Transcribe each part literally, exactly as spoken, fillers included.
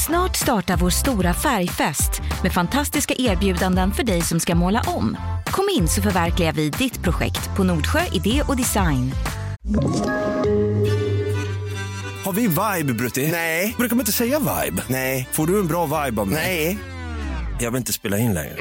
Snart startar vår stora färgfest med fantastiska erbjudanden för dig som ska måla om. Kom in så förverkligar vi ditt projekt på Nordsjö Idé och Design. Har vi vibe, Brutti? Nej. Brukar man inte säga vibe? Nej. Får du en bra vibe av mig? Nej. Jag vill inte spela in längre.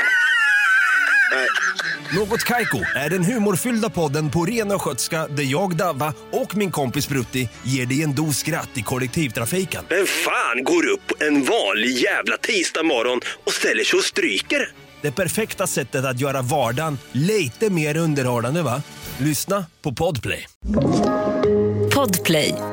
Något Kaiko är den humorfyllda podden på ren och skötska där jag, Davva och min kompis Brutti ger dig en dos skratt i kollektivtrafiken. Men fan går upp en vanlig jävla tisdag morgon och ställer sig och stryker? Det perfekta sättet att göra vardagen lite mer underhållande, va? Lyssna på Podplay. Podplay.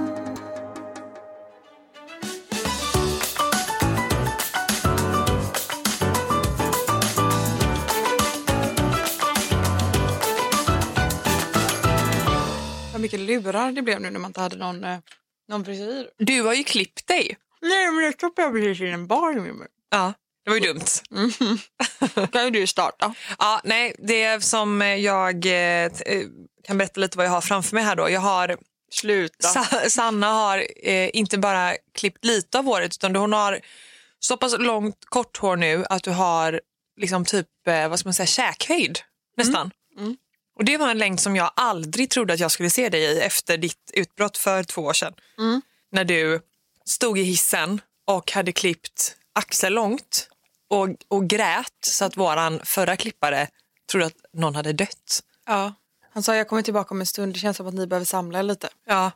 Vad mycket lurar det blev nu när man inte hade någon, eh, någon frisyr. Du har ju klippt dig. Nej, men jag stoppade precis in en bar med mig. Ja, det var ju dumt. Mm. Kan ju du starta? Ja, nej, det som jag eh, kan berätta lite vad jag har framför mig här då. Jag har Sluta. Sa- Sanna har eh, inte bara klippt lite av håret utan hon har så pass långt kort hår nu att du har liksom typ, eh, vad ska man säga, käkhöjd nästan. Mm. Mm. Och det var en längd som jag aldrig trodde att jag skulle se dig i efter ditt utbrott för två år sedan. Mm. När du stod i hissen och hade klippt axellångt och, och grät så att våran förra klippare trodde att någon hade dött. Ja. Han sa jag kommer tillbaka om en stund. Det känns som att ni behöver samla er lite. Ja.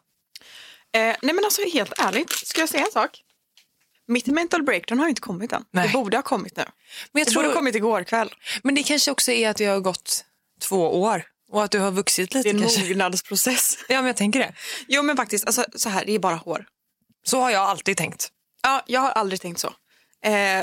Eh, nej men alltså helt ärligt. Ska jag säga en sak? Mitt mental breakdown har ju inte kommit än. Nej. Det borde ha kommit nu. Men, jag det tror... borde ha kommit igår kväll. Men det kanske också är att det har gått två år och att du har vuxit lite. Det är en kanske. mognadsprocess. Ja, men jag tänker det. Jo men faktiskt, alltså, så här, det är bara hår. Så har jag alltid tänkt. Ja, jag har aldrig tänkt så. Eh,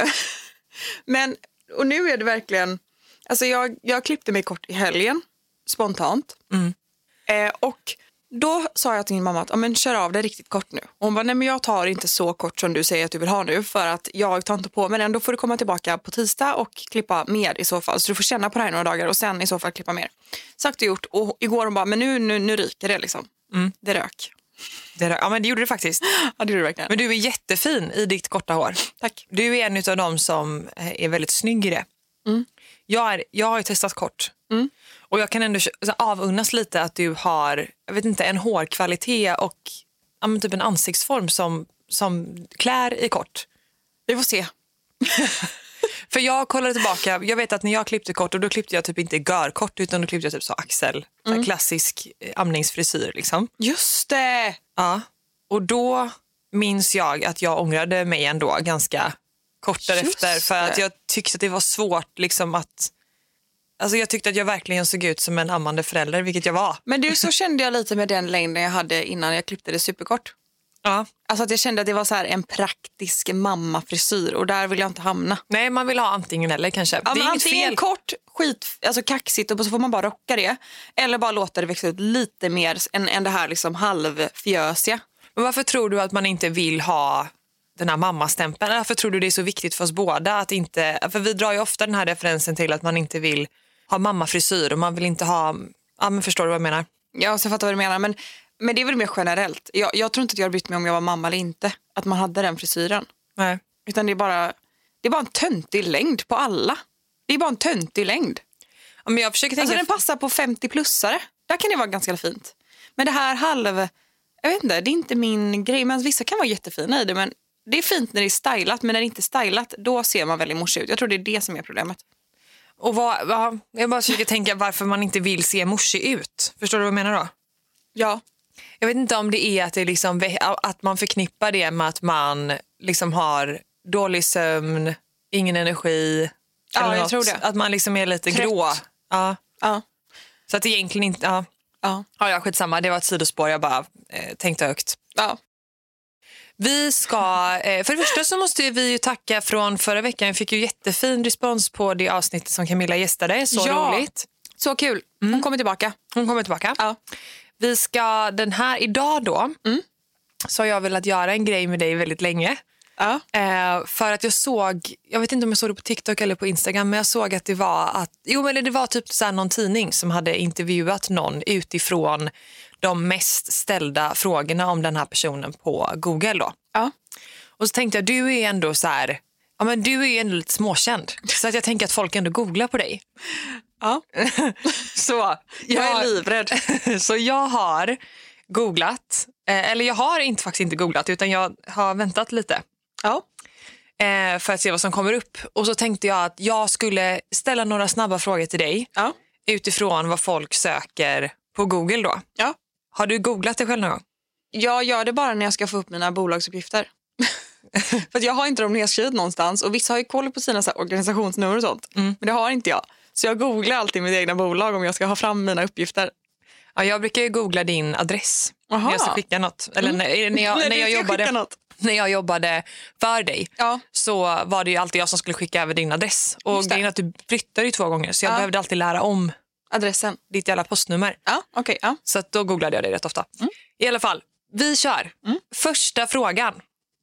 men, och nu är det verkligen, alltså jag, jag klippte mig kort i helgen, spontant. Mm. Eh, och då sa jag till min mamma att, ja men kör av det riktigt kort nu. Och hon bara, nej men jag tar inte så kort som du säger att du vill ha nu, för att jag tar inte på mig den. Då får du komma tillbaka på tisdag och klippa mer i så fall. Så du får känna på det här några dagar och sen i så fall klippa mer. Sagt och gjort. Och igår hon bara, men nu, nu, nu ryker det liksom. Mm. Det rök. Det, ja, men det gjorde det faktiskt. Ja, det gjorde det verkligen. Men du är jättefin i ditt korta hår. Tack. Du är en av dem som är väldigt snygg i det. Mm. Jag, är, jag har ju testat kort. Mm. Och jag kan ändå så, avunnas lite att du har, jag vet inte, en hårkvalitet och ja, men typ en ansiktsform som, som klär i kort. Vi får se. För jag kollade tillbaka, jag vet att när jag klippte kort och då klippte jag typ inte görkort utan då klippte jag typ så axel, så Mm. klassisk eh, amningsfrisyr liksom. Just det! Ja. Och då minns jag att jag ångrade mig ändå ganska kort därefter för att det. jag tyckte att det var svårt liksom att, alltså jag tyckte att jag verkligen såg ut som en ammande förälder, vilket jag var. Men du, så kände jag lite med den längden jag hade innan jag klippte det superkort. Ja. Alltså att jag kände att det var så här en praktisk mammafrisyr och där vill jag inte hamna. Nej, man vill ha antingen eller kanske. Ja, det är men inget antingen fel. kort, skit, alltså kaxigt och så får man bara rocka det. Eller bara låta det växa ut lite mer än, än det här liksom halvfjösiga. Men varför tror du att man inte vill ha den här mammastämpeln? Varför tror du det är så viktigt för oss båda att inte, för vi drar ju ofta den här referensen till att man inte vill ha mammafrisyr och man vill inte ha, ja men förstår du vad jag menar? Ja, så jag fattar vad du menar, men, men det är väl mer generellt. Jag, jag tror inte att jag hade brytt mig om jag var mamma eller inte, att man hade den frisyren. Nej. Utan det är bara, det är bara en töntig längd på alla. Det är bara en töntig längd. Ja, men jag försöker tänka... Alltså den passar på femtio-plussare. Där kan det vara ganska fint. Men det här halv... Jag vet inte, det är inte min grej. Men vissa kan vara jättefina i det. Men det är fint när det är stylat. Men när det inte är stylat, då ser man väldigt morsig ut. Jag tror det är det som är problemet. Och vad, vad, jag bara försöker tänka varför man inte vill se morsig ut. Förstår du vad jag menar då? Ja. Jag vet inte om det är att, det liksom, att man förknippar det med att man liksom har dålig sömn, ingen energi. Ja, eller jag något. tror det. Att man liksom är lite Trött. grå. Ja. Ja. Så att det egentligen inte... Ja. Ja. Ja, ja, skitsamma. Det var ett sidospår. Jag bara eh, tänkte högt. Ja. Vi ska... Eh, för det första så måste vi ju tacka från förra veckan. Vi fick ju jättefin respons på det avsnittet som Camilla gästade. Så Ja. roligt. Så kul. Hon Mm. kommer tillbaka. Hon kommer tillbaka. Ja. Vi ska... Den här idag då... Mm. Så har jag velat göra en grej med dig väldigt länge. Ja. Eh, för att jag såg... Jag vet inte om jag såg det på TikTok eller på Instagram. Men jag såg att det var... att Jo, men det var typ så här någon tidning som hade intervjuat någon utifrån de mest ställda frågorna om den här personen på Google då. Ja. Och så tänkte jag, du är ändå så här, ja men du är ju ändå lite småkänd. Så att jag tänker att folk ändå googlar på dig. Ja. Så Jag är livrädd. Så jag har googlat, eh, eller jag har inte faktiskt inte googlat utan jag har väntat lite. Ja. Eh, för att se vad som kommer upp. Och så tänkte jag att jag skulle ställa några snabba frågor till dig. Ja. Utifrån vad folk söker på Google då. Ja. Har du googlat det själv någon gång? Jag gör det bara när jag ska få upp mina bolagsuppgifter. För att jag har inte dem nedskrivet någonstans. Och vissa har ju koll på sina så här, organisationsnummer och sånt. Mm. Men det har inte jag. Så jag googlar alltid mitt egna bolag om jag ska ha fram mina uppgifter. Ja, jag brukar ju googla din adress. Aha. När jag ska skicka något. Eller Mm. när, när, jag, när, jag jobbade, när jag jobbade för dig. Ja. Så var det ju alltid jag som skulle skicka över din adress. Och grejen är att du flyttade ju två gånger. Så jag Ja. behövde alltid lära om Adressen. ditt jävla postnummer. Ja, okej. Okay, ja. Så att då googlade jag det rätt ofta. Mm. I alla fall, vi kör. Mm. Första frågan.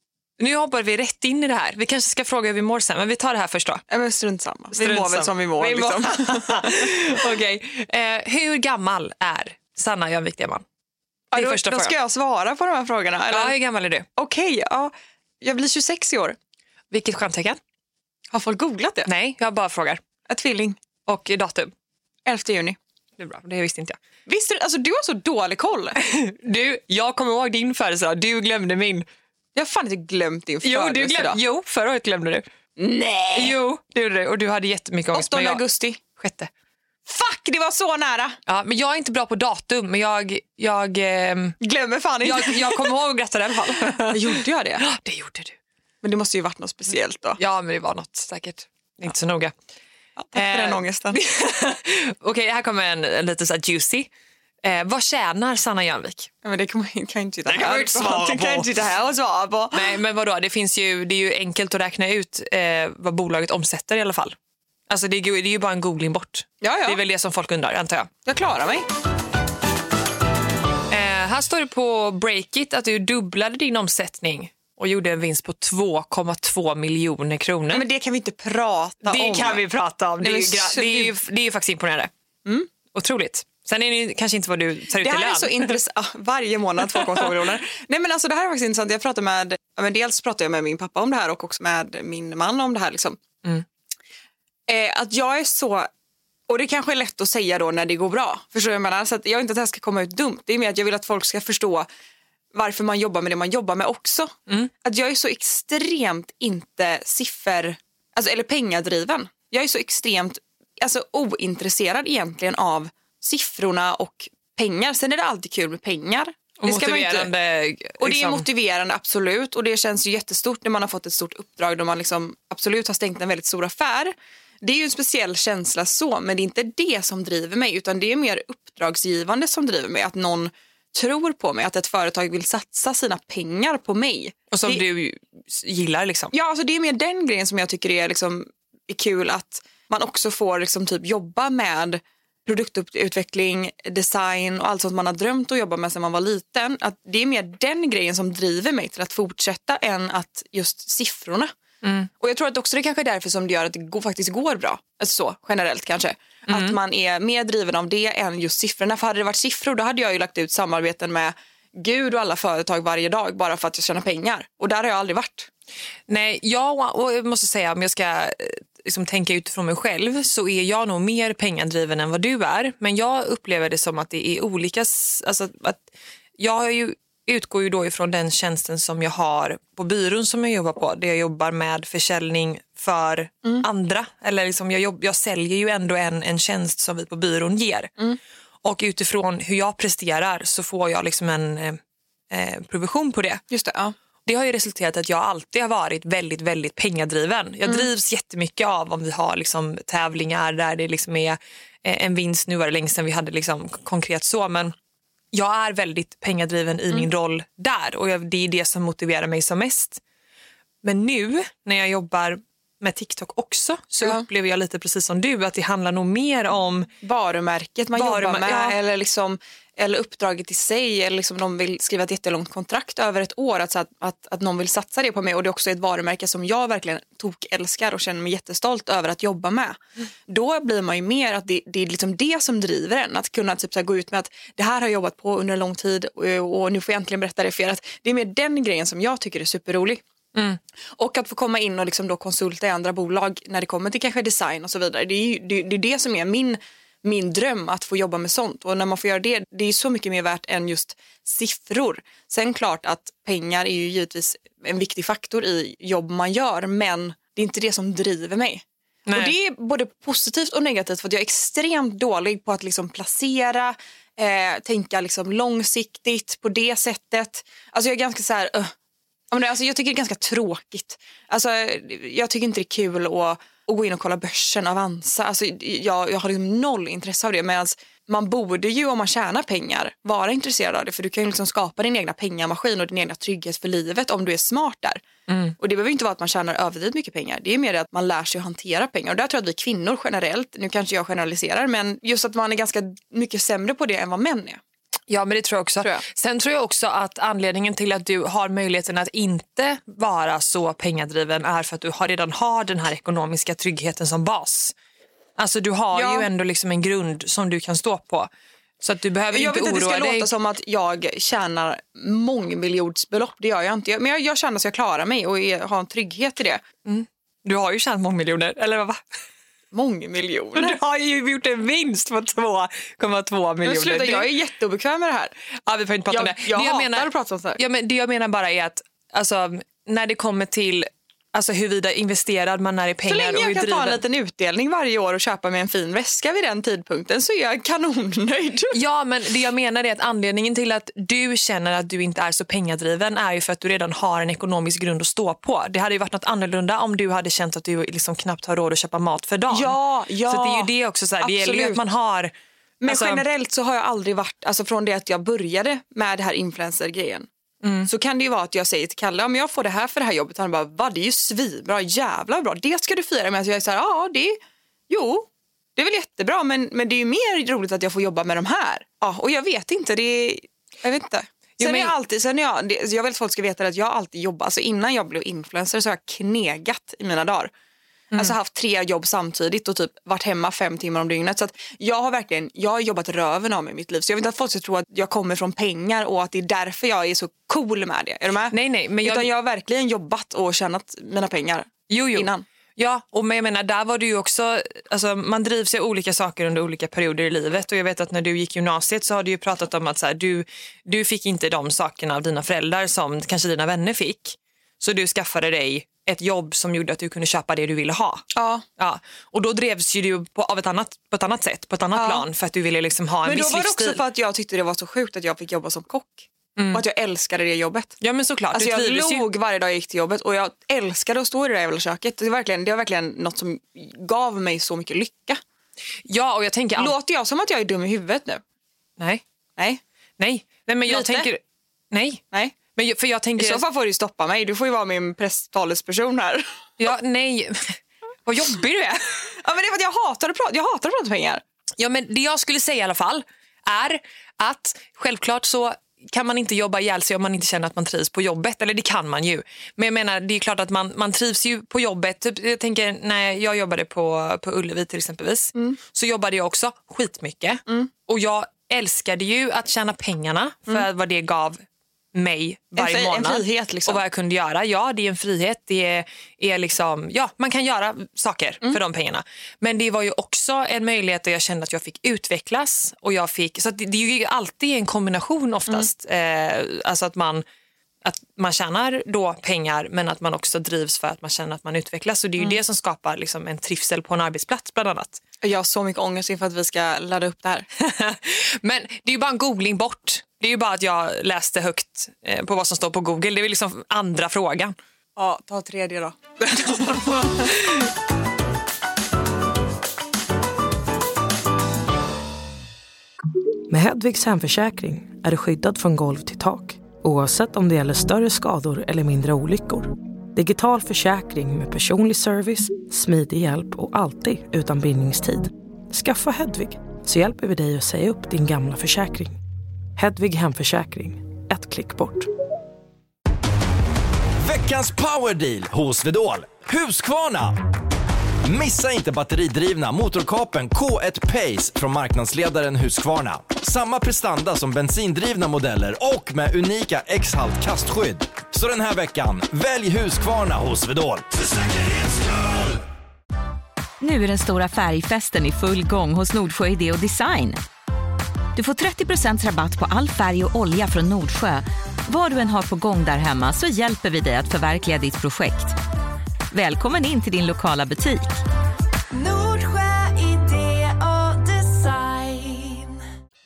Nu hoppar vi rätt in i det här. Vi kanske ska fråga hur vi mår sen, men vi tar det här först då. Ja, men strunt samma. Vi Strunt mår väl samma. som vi mår. Vi mår. Liksom. Okej. Eh, hur gammal är Sanna Jönvik Deman? Det är Ja, då, första då frågan. ska jag svara på de här frågorna. Eller? Ja, hur gammal är du? Okej, ja. Jag blir tjugosex i år. Vilket stjärntecken? Har folk googlat det? Nej, jag bara frågar. Ett tvilling. Och datum? elfte juni. Det är bra, det visste inte jag. Visst, alltså du har så dålig koll. Du, jag kommer ihåg din födelsedag. Du glömde min. Jag har fan inte glömt din Jo, du födelsedag. glömde. Jo, förra året glömde du. Nej. Jo, det gjorde du. Och du hade jättemycket ångest. åttonde men jag- augusti. Sjätte. Fuck, det var så nära. Ja, men jag är inte bra på datum, men jag jag ehm, Glömmer fan inte. jag, jag kommer ihåg att gratta i alla fall. Gjorde jag det? Ja, det gjorde du. Men det måste ju varit något speciellt då. Ja, men det var något säkert. Inte så noga. Ja, tack för den Eh. ångesten. Okej, här kommer en, en lite så här juicy. Eh, vad tjänar Sanna Jönvik? Ja, men det kan man kan jag inte sitta Det kan här man inte svara Det kan på. jag inte sitta här och svara på. Nej, men vadå? Det finns ju, det är ju enkelt att räkna ut eh, vad bolaget omsätter i alla fall. Alltså det är, ju- det är ju bara en googling bort. Ja, ja. Det är väl det som folk undrar, antar jag. Jag klarar mig. Eh, här står det på Breakit att du dubblade din omsättning och gjorde en vinst på två komma två miljoner kronor. Nej, men det kan vi inte prata det om. kan vi prata om. Det är, Nej, ju, men gra- det är, ju, det är ju faktiskt imponerande. Mm. Otroligt. Sen är det ju kanske inte vad du tar ut Det i här lön. är så intressant. Varje månad två komma två miljoner. Nej, men alltså det här är faktiskt intressant. Jag pratar med, ja, men dels pratar jag med min pappa om det här och också med min man om det här. Liksom. Mm. Eh, att jag är så, och det kanske är lätt att säga då när det går bra. Förstår du vad jag menar? Så att jag vill inte att det här ska komma ut dumt. Det är mer att jag vill att folk ska förstå varför man jobbar med det man jobbar med också. Mm. Att jag är så extremt inte siffer, alltså, eller pengadriven. Jag är så extremt alltså, ointresserad egentligen av siffrorna och pengar. Sen är det alltid kul med pengar. Och Det ska man ju inte- motiverande. Och det är liksom. motiverande, absolut. Och det känns ju jättestort när man har fått ett stort uppdrag då man liksom absolut har stängt en väldigt stor affär. Det är ju en speciell känsla så, men det är inte det som driver mig, utan det är mer uppdragsgivande som driver mig. Att någon tror på mig, att ett företag vill satsa sina pengar på mig. Och som det, du gillar liksom. Ja, alltså det är mer den grejen som jag tycker är, liksom, är kul, att man också får liksom typ jobba med produktutveckling, design och allt sånt man har drömt att jobba med sedan man var liten. Att det är mer den grejen som driver mig till att fortsätta än att just siffrorna. Mm. Och jag tror att också det kanske är därför som det gör att det går, faktiskt går bra. Alltså så, generellt kanske. Mm. Att man är mer driven av det än just siffrorna. För hade det varit siffror, då hade jag ju lagt ut samarbeten med Gud och alla företag varje dag bara för att jag tjänar pengar. Och där har jag aldrig varit. Nej, jag, och jag måste säga, om jag ska eh, liksom tänka utifrån mig själv, så är jag nog mer pengadriven än vad du är. Men jag upplever det som att det är olika. s- Alltså att jag har ju, utgår ju då ifrån den tjänsten som jag har på byrån som jag jobbar på. Där jag jobbar med försäljning för andra. Eller liksom jag, jobb, jag säljer ju ändå en, en tjänst som vi på byrån ger. Och utifrån hur jag presterar så får jag liksom en eh, eh, provision på det. Just det, ja. Det har ju resulterat i att jag alltid har varit väldigt, väldigt pengadriven. Jag drivs jättemycket av om vi har liksom tävlingar där det liksom är eh, en vinst. Nu var det länge sedan vi hade liksom konkret så, men jag är väldigt pengadriven i min roll där, och jag, det är det som motiverar mig som mest. Men nu när jag jobbar med TikTok också så Ja. upplever jag lite precis som du att det handlar nog mer om Varumärket man Varumär- jobbar med, ja. eller, liksom, eller uppdraget i sig, eller liksom de vill skriva ett jättelångt kontrakt över ett år, att, så att, att, att någon vill satsa det på mig, och det är också ett varumärke som jag verkligen tok älskar och känner mig jättestolt över att jobba med. Mm. Då blir man ju mer att det, det är liksom det som driver en, att kunna typ så här gå ut med att det här har jag jobbat på under en lång tid och, och nu får jag äntligen berätta det för er. Att det är mer den grejen som jag tycker är superrolig. Mm. Och att få komma in och liksom då konsulta i andra bolag när det kommer till kanske design och så vidare. Det är ju, det, det är det som är min, min dröm, att få jobba med sånt. Och när man får göra det, det är så mycket mer värt än just siffror. Sen klart att pengar är ju givetvis en viktig faktor i jobb man gör, men det är inte det som driver mig. Nej. Och det är både positivt och negativt, för att jag är extremt dålig på att liksom placera, eh, tänka liksom långsiktigt på det sättet. Alltså jag är ganska så här... Uh, alltså jag tycker det är ganska tråkigt. Alltså jag tycker inte det är kul att, att gå in och kolla börsen, Avanza. Alltså jag, jag har liksom noll intresse av det. Medan man borde ju, om man tjänar pengar, vara intresserad av det. För du kan ju liksom skapa din egna pengamaskin och din egna trygghet för livet om du är smart där. Mm. Och det behöver inte vara att man tjänar överdrivet mycket pengar. Det är mer att man lär sig att hantera pengar. Och där tror jag att vi kvinnor generellt, nu kanske jag generaliserar, men just att man är ganska mycket sämre på det än vad män är. Ja, men det tror jag också. Tror jag. Sen tror jag också att anledningen till att du har möjligheten att inte vara så pengadriven är för att du har redan har den här ekonomiska tryggheten som bas. Alltså du har ja. ju ändå liksom en grund som du kan stå på. Så att du behöver jag inte oroa dig. Jag vet inte, det ska låta som att jag tjänar mångmiljonersbelopp. Det gör jag inte. Men jag, jag känner så jag klarar mig och är, har en trygghet i det. Mm. Du har ju tjänat mångmiljoner, eller vad? Mångmiljoner. Du har ju gjort en vinst på två komma två miljoner. Men sluta, jag är jätteobekväm med det här. Ja, vi får inte prata jag, om det. Jag det jag hatar menar, att prata om så här. Ja, men det jag menar bara är att alltså, när det kommer till alltså, huruvida investerad man är i pengar. Så länge jag och kan driven... ta en liten utdelning varje år och köpa mig en fin väska vid den tidpunkten, så är jag kanonnöjd. Ja, men det jag menar är att anledningen till att du känner att du inte är så pengadriven är ju för att du redan har en ekonomisk grund att stå på. Det hade ju varit något annorlunda om du hade känt att du liksom knappt har råd att köpa mat för dagen. Ja, ja. Så det är ju det också så här, det gäller ju att man har... Men alltså... generellt så har jag aldrig varit, alltså från det att jag började med det här influencer-grejen. Mm. Så kan det ju vara att jag säger till Kalle, om jag får det här för det här jobbet, han bara, vad, det är ju svinbra, jävla bra, det ska du fira med. Att jag är så här, ja det, jo, det är väl jättebra, men, men det är ju mer roligt att jag får jobba med de här. Ja, och jag vet inte, det är, jag vet inte. Sen jo, men... är jag alltid, sen är jag, det, jag vill att folk ska veta att jag alltid jobbar, alltså innan jag blev influencer så har jag knegat i mina dagar. Mm. Alltså haft tre jobb samtidigt och typ varit hemma fem timmar om dygnet. Så att jag har verkligen, jag har jobbat röven av mig i mitt liv. Så jag vill inte att folk ska tro att jag kommer från pengar och att det är därför jag är så cool med det. Är du med? Nej, nej. Men jag... Utan jag har verkligen jobbat och tjänat mina pengar jo, jo. innan. Ja, och men jag menar, där var du ju också, alltså man drivs ju olika saker under olika perioder i livet. Och jag vet att när du gick gymnasiet så har du ju pratat om att så här, du, du fick inte de sakerna av dina föräldrar som kanske dina vänner fick. Så du skaffade dig ett jobb som gjorde att du kunde köpa det du ville ha. Ja. Ja. Och då drevs ju du på, av ett annat, på ett annat sätt, på ett annat ja. plan, för att du ville liksom ha en men viss livsstil. Men då var det också för att jag tyckte det var så sjukt att jag fick jobba som kock. Mm. Och att jag älskade det jobbet. Ja, men såklart. Alltså jag låg ju... varje dag jag gick till jobbet och jag älskade att stå i det där jävla köket. Det var verkligen, det var verkligen något som gav mig så mycket lycka. Ja, och jag tänker... Låter jag som att jag är dum i huvudet nu? Nej. Nej. Nej, Nej men jag Lite? tänker... Nej. Nej. Men för jag tänker... I så fall får du stoppa mig. Du får ju vara min presstalesperson här. Ja, nej. Vad jobbig du är. Ja, men det är för att jag hatar att prata, jag hatar att prata pengar. Ja, men det jag skulle säga i alla fall är att självklart så kan man inte jobba ihjäl sig om man inte känner att man trivs på jobbet. Eller det kan man ju. Men jag menar, det är klart att man, man trivs ju på jobbet. Typ, jag tänker, när jag jobbade på, på Ullevi till exempelvis, mm. så jobbade jag också skitmycket. Mm. Och jag älskade ju att tjäna pengarna för mm. vad det gav mig varje en, månad. En frihet liksom. Och vad jag kunde göra. Ja, det är en frihet. Det är, är liksom, ja, man kan göra saker mm. för de pengarna. Men det var ju också en möjlighet där jag kände att jag fick utvecklas. Och jag fick, så att det, det är ju alltid en kombination oftast. Mm. Eh, alltså att man, att man tjänar då pengar, men att man också drivs för att man känner att man utvecklas. Och det är ju mm. det som skapar liksom en trivsel på en arbetsplats bland annat. Jag har så mycket ångest inför att vi ska ladda upp det här. Men det är ju bara en googling bort. Det är ju bara att jag läste högt eh, på vad som står på Google. Det är väl liksom andra frågan. Ja, ta tredje då. Med Hedvigs hemförsäkring är du skyddad från golv till tak. Oavsett om det gäller större skador eller mindre olyckor. Digital försäkring med personlig service, smidig hjälp och alltid utan bindningstid. Skaffa Hedvig så hjälper vi dig att säga upp din gamla försäkring. Hedvig hemförsäkring. Ett klick bort. Veckans powerdeal hos Vedol. Husqvarna. Missa inte batteridrivna motorkapen K ett Pace från marknadsledaren Husqvarna. Samma prestanda som bensindrivna modeller och med unika X-halt kastskydd. Så den här veckan, välj Husqvarna hos Swedol. Nu är den stora färgfesten i full gång hos Nordsjö Idé och Design. Du får trettio procent rabatt på all färg och olja från Nordsjö. Vad du än har på gång där hemma så hjälper vi dig att förverkliga ditt projekt. Välkommen in till din lokala butik. Nordsjö Idé och Design.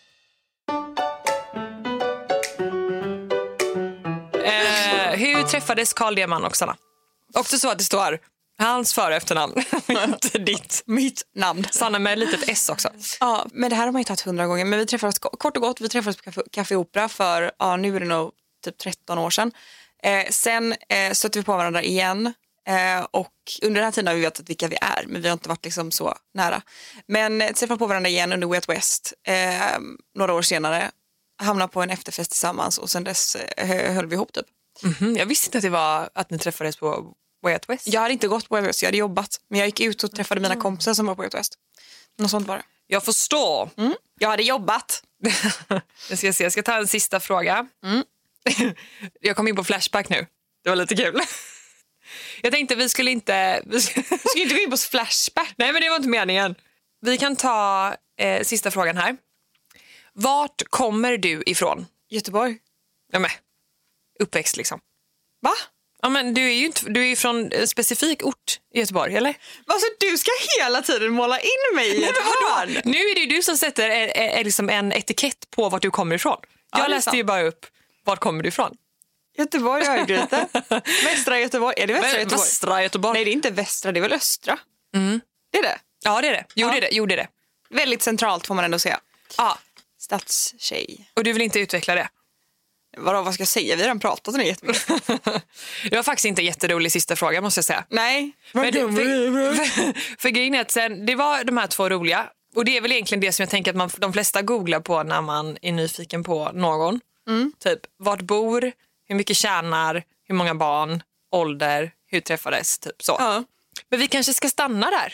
Eh, hur träffades Carl Deman och Sanna? Också så att det står hans för- och efternamn, inte ditt. Mitt namn. Sanna med ett litet S också. Ja, men det här har man ju tagit hundra gånger. Men vi träffades kort och gott, vi träffades på Café, Café Opera för, ja nu är det nog typ tretton år sedan. Eh, sen eh, stötte vi på varandra igen. Eh, och under den här tiden har vi vetat vilka vi är, men vi har inte varit liksom så nära. Men eh, träffade på varandra igen under Way Out West eh, några år senare. Hamnade på en efterfest tillsammans och sen dess eh, höll vi ihop typ. Mm-hmm. Jag visste inte att det var att ni träffades på Way Out West. Jag hade inte gått på Way Out West, jag hade jobbat. Men jag gick ut och träffade mina kompisar som var på Way Out West. Något sånt var det. Jag förstår. Mm. Jag hade jobbat. jag, ska se, jag ska ta en sista fråga. Mm. Jag kom in på Flashback nu. Det var lite kul. Jag tänkte vi skulle inte... Vi skulle inte gå in på Flashback. Nej, men det var inte meningen. Vi kan ta eh, sista frågan här. Vart kommer du ifrån? Göteborg. Ja, men uppväxt liksom. Va? Ja, men du är ju inte, du är ju från en specifik ort i Göteborg, eller? Alltså du ska hela tiden måla in mig i ett hörn. Nu är det ju du som sätter är, är, är liksom en etikett på vart du kommer ifrån. Jag Ja, läste ju bara upp vart kommer du ifrån. Göteborg, Örgryte. Västra Göteborg. Är det västra Vä- Göteborg? Västra Göteborg. Nej, det är inte västra, det är väl östra. Mm. Det är det. Ja, det är det. Jo, Ja. det är det. Jo, det är det. Väldigt centralt får man ändå säga. Ja. Stadstjej. Och du vill inte utveckla det? Vadå, vad ska jag säga? Vi har redan pratat om det jättemycket. Det var faktiskt inte jätterolig sista fråga, måste jag säga. Nej. Men det, för, för, för grejen är att sen, det var de här två roliga. Och det är väl egentligen det som jag tänker att man, de flesta googlar på när man är nyfiken på någon. Mm. Typ, vart bor, hur mycket tjänar, hur många barn, ålder, hur träffades, typ så. Ja. Men vi kanske ska stanna där.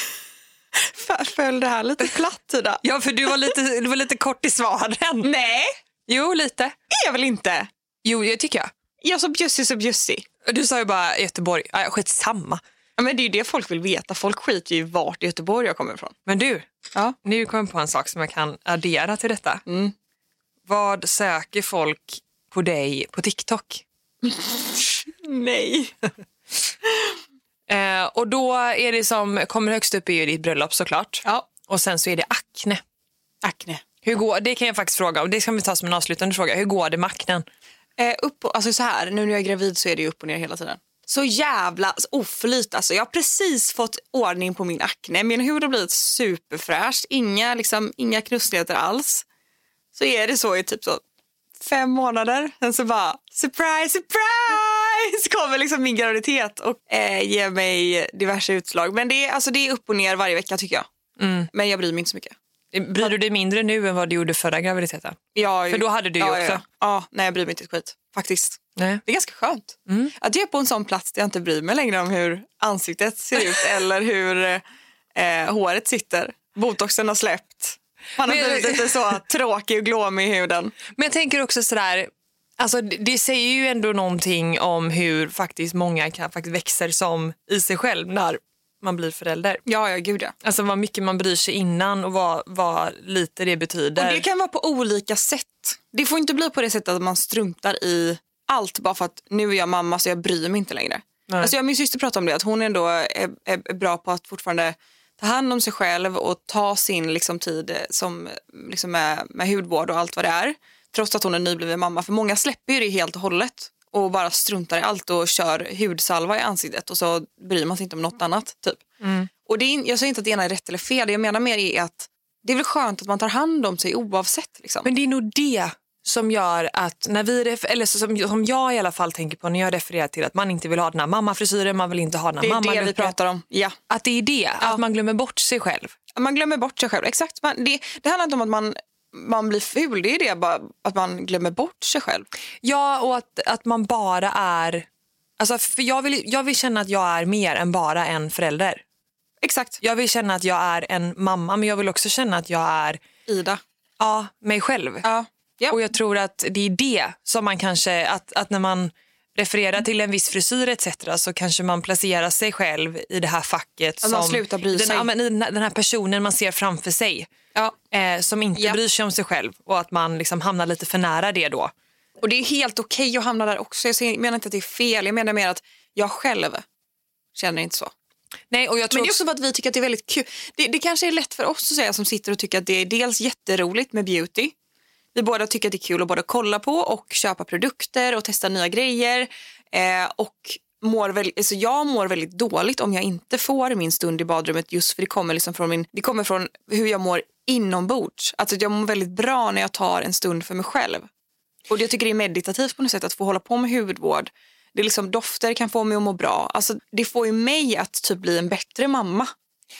Föll det här lite platt, Ida? Ja, för du var lite, du var lite kort i svaren. Nej. Jo, lite. Är jag väl inte? Jo, det tycker jag. Jag så bjussig så bjussig. Du sa ju bara Göteborg. Ja, skitsamma. Ja, men det är ju det folk vill veta. Folk skiter ju i vart i Göteborg jag kommer ifrån. Men du, Ja. nu kommer jag på en sak som jag kan addera till detta. Mm. Vad söker folk på dig på TikTok? Nej. Eh, och då är det som kommer högst upp är ju ditt bröllop såklart. Ja. Och sen så är det akne. Akne. Hur går, det kan jag faktiskt fråga, och det ska vi ta som en avslutande fråga. Hur går det med aknen? Eh, upp och, alltså så här, nu när jag är gravid så är det ju upp och ner hela tiden. Så jävla oflyt alltså. Jag har precis fått ordning på min akne. Min hud har blivit superfräsch. Inga, liksom, inga knussligheter alls. Så är det så i typ så fem månader. Sen så bara, surprise, surprise! Kommer liksom min graviditet och eh, ger mig diverse utslag. Men det är, alltså, det är upp och ner varje vecka tycker jag. Mm. Men jag bryr mig inte så mycket. Bryr du dig mindre nu än vad du gjorde förra graviditeten? Ja, För då hade du ju ja, också. Ja, ja, nej jag bryr mig inte ett skit. Faktiskt. Nej. Det är ganska skönt. Mm. Att jag är på en sån plats där jag inte bryr mig längre om hur ansiktet ser ut eller hur eh, håret sitter. Botoxen har släppt. Man har Men- blivit lite så tråkig och glåmig i huden. Men jag tänker också sådär, alltså det, det säger ju ändå någonting om hur faktiskt många kan, faktiskt växer som i sig själv när man blir förälder. Ja, ja, gud ja. Alltså vad mycket man bryr sig innan och vad, vad lite det betyder. Och det kan vara på olika sätt. Det får inte bli på det sättet att man struntar i allt bara för att nu är jag mamma så jag bryr mig inte längre. Nej. Alltså jag och min syster pratar om det, att hon ändå är, är bra på att fortfarande ta hand om sig själv och ta sin liksom, tid som, liksom med, med hudvård och allt vad det är. Trots att hon är nybliven mamma. För många släpper ju det helt och hållet och bara struntar i allt och kör hudsalva i ansiktet och så bryr man sig inte om något annat typ. Mm. Och det är, jag säger inte att det ena är rätt eller fel. Det jag menar mer är att det är väl skönt att man tar hand om sig oavsett. Liksom. Men det är nog det som gör att när vi, ref- eller som, som jag i alla fall tänker på när jag refererar till att man inte vill ha den här mammafrisyren, man vill inte ha den här det är mamma det vi pratar om. Ja. Att det är det, att man glömmer bort sig själv. Man glömmer bort sig själv, exakt. Man, det, det handlar inte om att man, man blir ful, det är det bara att man glömmer bort sig själv. Ja, och att, att man bara är... Alltså, för jag vill, jag vill känna att jag är mer än bara en förälder. exakt. Jag vill känna att jag är en mamma, men jag vill också känna att jag är Ida. Ja, mig själv. Ja. Ja. Och jag tror att det är det som man kanske, att, att när man refererar till en viss frisyr et cetera så kanske man placerar sig själv i det här facket. Att som man slutar bry sig. Den, ja, men den, den här personen man ser framför sig. Ja. Eh, som inte Ja. bryr sig om sig själv. Och att man liksom hamnar lite för nära det då. Och det är helt okej att hamna där också. Jag menar inte att det är fel. Jag menar mer att jag själv känner inte så. Nej, och jag tror Men det är också också för att vi tycker att det är väldigt kul. Det, det kanske är lätt för oss att säga som sitter och tycker att det är dels jätteroligt med beauty. Vi båda tycker att det är kul att både kolla på och köpa produkter och testa nya grejer. Eh, och mår väl, alltså jag mår väldigt dåligt om jag inte får min stund i badrummet, just för det kommer liksom från min, det kommer från hur jag mår inombords. Alltså jag mår väldigt bra när jag tar en stund för mig själv. Och jag tycker det är meditativt på något sätt att få hålla på med hudvård. Det är liksom dofter kan få mig att må bra. Alltså det får ju mig att typ bli en bättre mamma.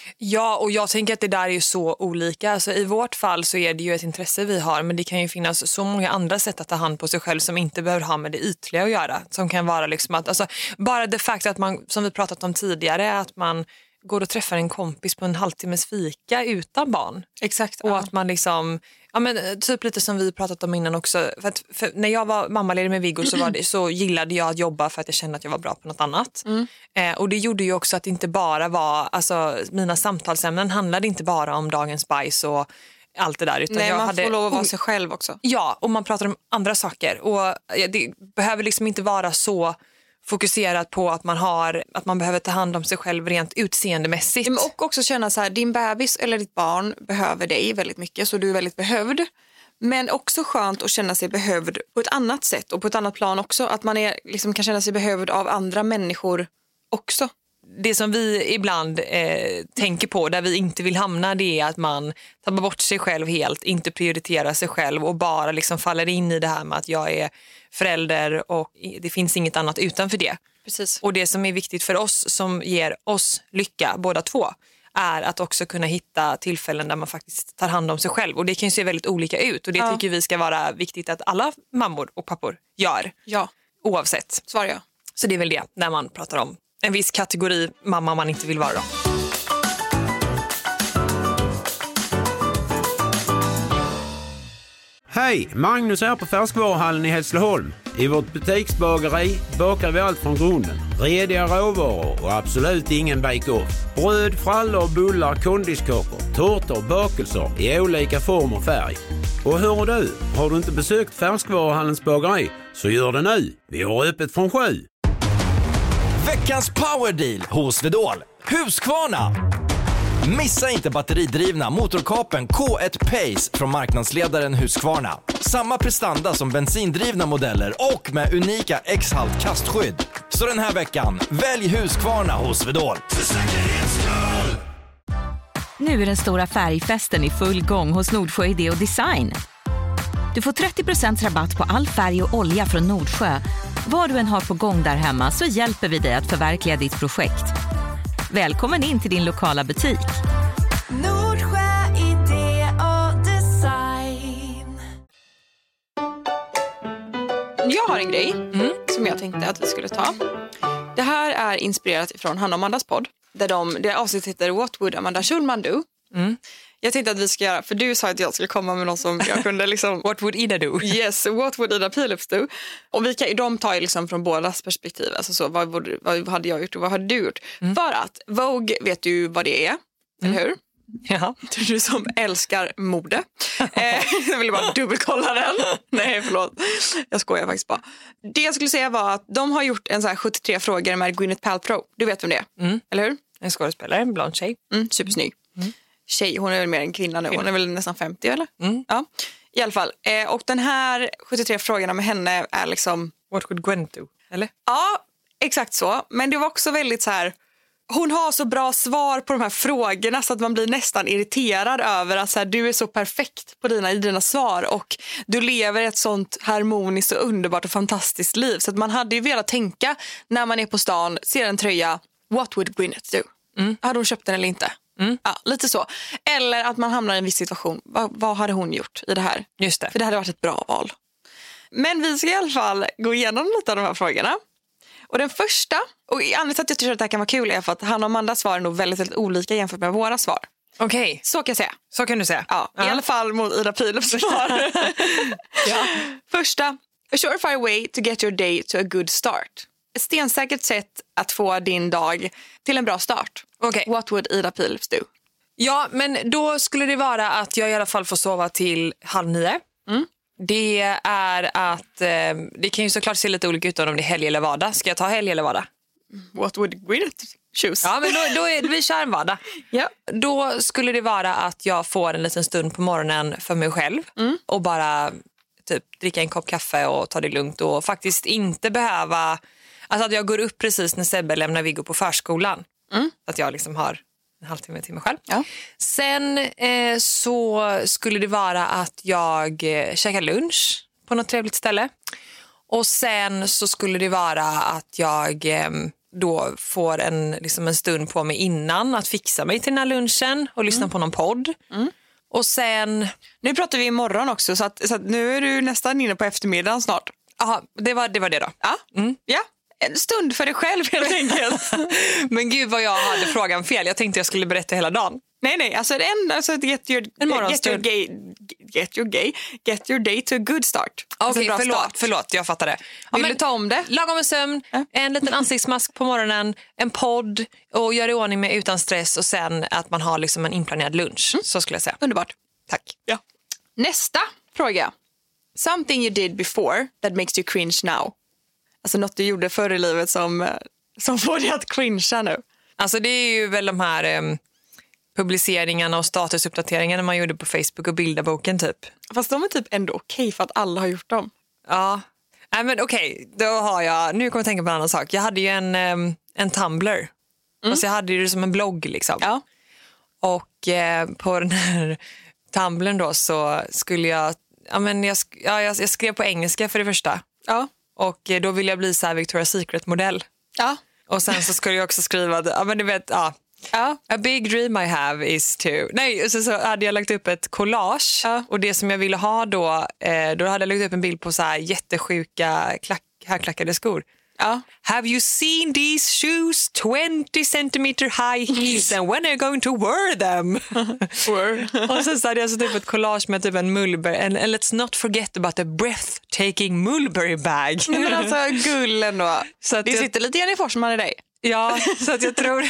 Ja, och jag tänker att det där är ju så olika. Alltså, i vårt fall så är det ju ett intresse vi har, men det kan ju finnas så många andra sätt att ta hand på sig själv som inte behöver ha med det ytliga att göra. Som kan vara liksom att, alltså, bara det faktum att man, som vi pratat om tidigare, att man går och träffar en kompis på en halvtimmes fika utan barn. Exakt. Och ja. att man liksom, ja men typ lite som vi pratat om innan också. För att, för när jag var mammaledig med Viggo så, var det, så gillade jag att jobba för att jag kände att jag var bra på något annat. Mm. Eh, och det gjorde ju också att det inte bara var, alltså mina samtalsämnen handlade inte bara om dagens bajs och allt det där. Utan Nej, jag man hade, får lov att vara sig själv också. Ja, och man pratar om andra saker. Och det behöver liksom inte vara så fokuserat på att man har, att man behöver ta hand om sig själv rent utseendemässigt. Men och också känna så här, din bebis eller ditt barn behöver dig väldigt mycket, så du är väldigt behövd. Men också skönt att känna sig behövd på ett annat sätt och på ett annat plan också. Att man är, liksom, kan känna sig behövd av andra människor också. Det som vi ibland eh, tänker på där vi inte vill hamna, det är att man tar bort sig själv helt, inte prioriterar sig själv och bara liksom faller in i det här med att jag är förälder och det finns inget annat utanför det. Precis. Och det som är viktigt för oss, som ger oss lycka båda två, är att också kunna hitta tillfällen där man faktiskt tar hand om sig själv. Och det kan ju se väldigt olika ut och det Ja. tycker vi ska vara viktigt att alla mammor och pappor gör. Ja, Oavsett. svarar jag. Så det är väl det när man pratar om en viss kategori mamma man inte vill vara då. Hej, Magnus här på Färskvaruhallen i Hässleholm. I vårt butiksbageri bakar vi allt från grunden. Rediga råvaror och absolut ingen bake-off. Bröd, frallor, bullar, kondiskakor, tårtor, bakelser i olika form och färg. Och hör du, har du inte besökt Färskvaruhallens bageri så gör det nu. Vi har öppet från sju. Veckans powerdeal hos Vedol. Husqvarna. Missa inte batteridrivna motorkapeln K ett Pace från marknadsledaren Husqvarna. Samma prestanda som bensindrivna modeller och med unika X-halt kastskydd. Så den här veckan, välj Husqvarna hos Vedol. Nu är den stora färgfesten i full gång hos Nordsjö Idé och Design. Du får trettio procent rabatt på all färg och olja från Nordsjö. Vad du än har på gång där hemma så hjälper vi dig att förverkliga ditt projekt. Välkommen in till din lokala butik. Nordsjö idé och design. Jag har en grej som jag tänkte att vi skulle ta. Det här är inspirerat från Hanna och Amandas podd. Där de, det avsnittet heter What would Amanda Schulman do? Mm. Jag tänkte att vi ska göra, för du sa att jag skulle komma med något som jag kunde liksom... What would Ida do? Yes, what would Ida Phillips do? Och vi kan, de tar ju liksom från bådas perspektiv. Alltså så, vad, borde, vad hade jag gjort och vad hade du gjort? Mm. För att Vogue vet du vad det är, mm. eller hur? Ja. Du som älskar mode. eh, jag ville bara dubbelkolla den. Nej, förlåt. Jag skojar faktiskt bara. Det jag skulle säga var att de har gjort en så här sjuttiotre frågor med Gwyneth Paltrow. Du vet vem det är, Mm. eller hur? En skådespelare, en blond tjej. Mm, supersnygg. Mm. Tjej, hon är väl mer en kvinna nu. Kvinna. Hon är väl nästan femtio, eller? Mm. Ja, i alla fall. Eh, och den här sjuttiotre frågorna med henne är liksom... What would Gwen do? Eller? Ja, exakt så. Men det var också väldigt så här... Hon har så bra svar på de här frågorna så att man blir nästan irriterad över att så här, du är så perfekt på dina, i dina svar och du lever ett sånt harmoniskt och underbart och fantastiskt liv. Så att man hade ju velat tänka när man är på stan, ser en tröja, what would Gwyneth do? Mm. Hade hon köpt den eller inte? Mm. Ja, lite så. Eller att man hamnar i en viss situation. Va, vad hade hon gjort i det här? Just det. För det hade varit ett bra val. Men vi ska i alla fall gå igenom lite av de här frågorna. Och den första, och anledningen till att jag tror att det här kan vara kul är för att han och Amandas svar är nog väldigt, väldigt olika jämfört med våra svar. Okej. Okay. Så kan jag säga. Så kan du säga. Ja, uh-huh. I alla fall mot Ida Pilops svar. Ja. Första, a surefire way to get your day to a good start. Ett stensäkert sätt att få din dag till en bra start. Okay. What would Ida Pilops do? Ja, men då skulle det vara att jag i alla fall får sova till halv nio. Mm. Det är att, eh, det kan ju såklart se lite olika ut om det är helg eller vardag. Ska jag ta helg eller vardag? What would Gwyneth choose? Ja, men då, då är, vi kör en vardag. Ja. Då skulle det vara att jag får en liten stund på morgonen för mig själv. Mm. Och bara typ dricka en kopp kaffe och ta det lugnt. Och faktiskt inte behöva, alltså att jag går upp precis när Sebbe lämnar Viggo på förskolan. Mm. Att jag liksom har en halvtimme till mig själv. Ja. Sen eh, så skulle det vara att jag eh, käkar lunch på något trevligt ställe. Och sen så skulle det vara att jag eh, då får en, liksom en stund på mig innan att fixa mig till den här lunchen och lyssna mm. på någon podd. Mm. Och sen... Nu pratar vi imorgon också så att, så att nu är du nästan inne på eftermiddagen snart. Jaha, det var, det var det då. Ja, mm. ja. En stund för dig själv helt enkelt. Men gud vad jag hade frågan fel. Jag tänkte jag skulle berätta hela dagen. Nej, nej. Alltså, en, alltså get, your, get, your gay, get, your gay, get your day to a good start. Okej, okay, förlåt, förlåt. Jag fattar det. Vill ja, du ta om det? Lagom med sömn, äh? en liten ansiktsmask på morgonen, en podd och göra i ordning med utan stress och sen att man har liksom en inplanerad lunch. Mm. Så skulle jag säga. Underbart. Tack. Ja. Nästa fråga. Something you did before that makes you cringe now. Alltså något du gjorde förr i livet som, som får dig att cringea nu. Alltså det är ju väl de här um, publiceringarna och statusuppdateringarna man gjorde på Facebook och bilderboken typ. Fast de är typ ändå okej okay för att alla har gjort dem. Ja, nej men okej. Okay. Då har jag, nu kommer jag tänka på en annan sak. Jag hade ju en, um, en Tumblr. Mm. Alltså jag hade ju det som en blogg liksom. Ja. Och eh, på den här Tumblrn då så skulle jag, ja men jag, ja, jag, jag skrev på engelska för det första. Ja. Och då vill jag bli så här Victoria's Secret-modell. Ja. Och sen så skulle jag också skriva, ja men du vet, ja. Ja. A big dream I have is to... Nej, och så, så hade jag lagt upp ett collage. Ja. Och det som jag ville ha då, eh, då hade jag lagt upp en bild på så här jättesjuka klack, högklackade skor. Ja. Have you seen these shoes? twenty centimeter high heels and when are you going to wear them? Och sen så hade jag så typ ett collage med typ en Mulberry and, and let's not forget about the breathtaking Mulberry bag. Men alltså gullen då. Så att det jag, sitter lite Jenny Forsman i dig. Ja, så att jag tror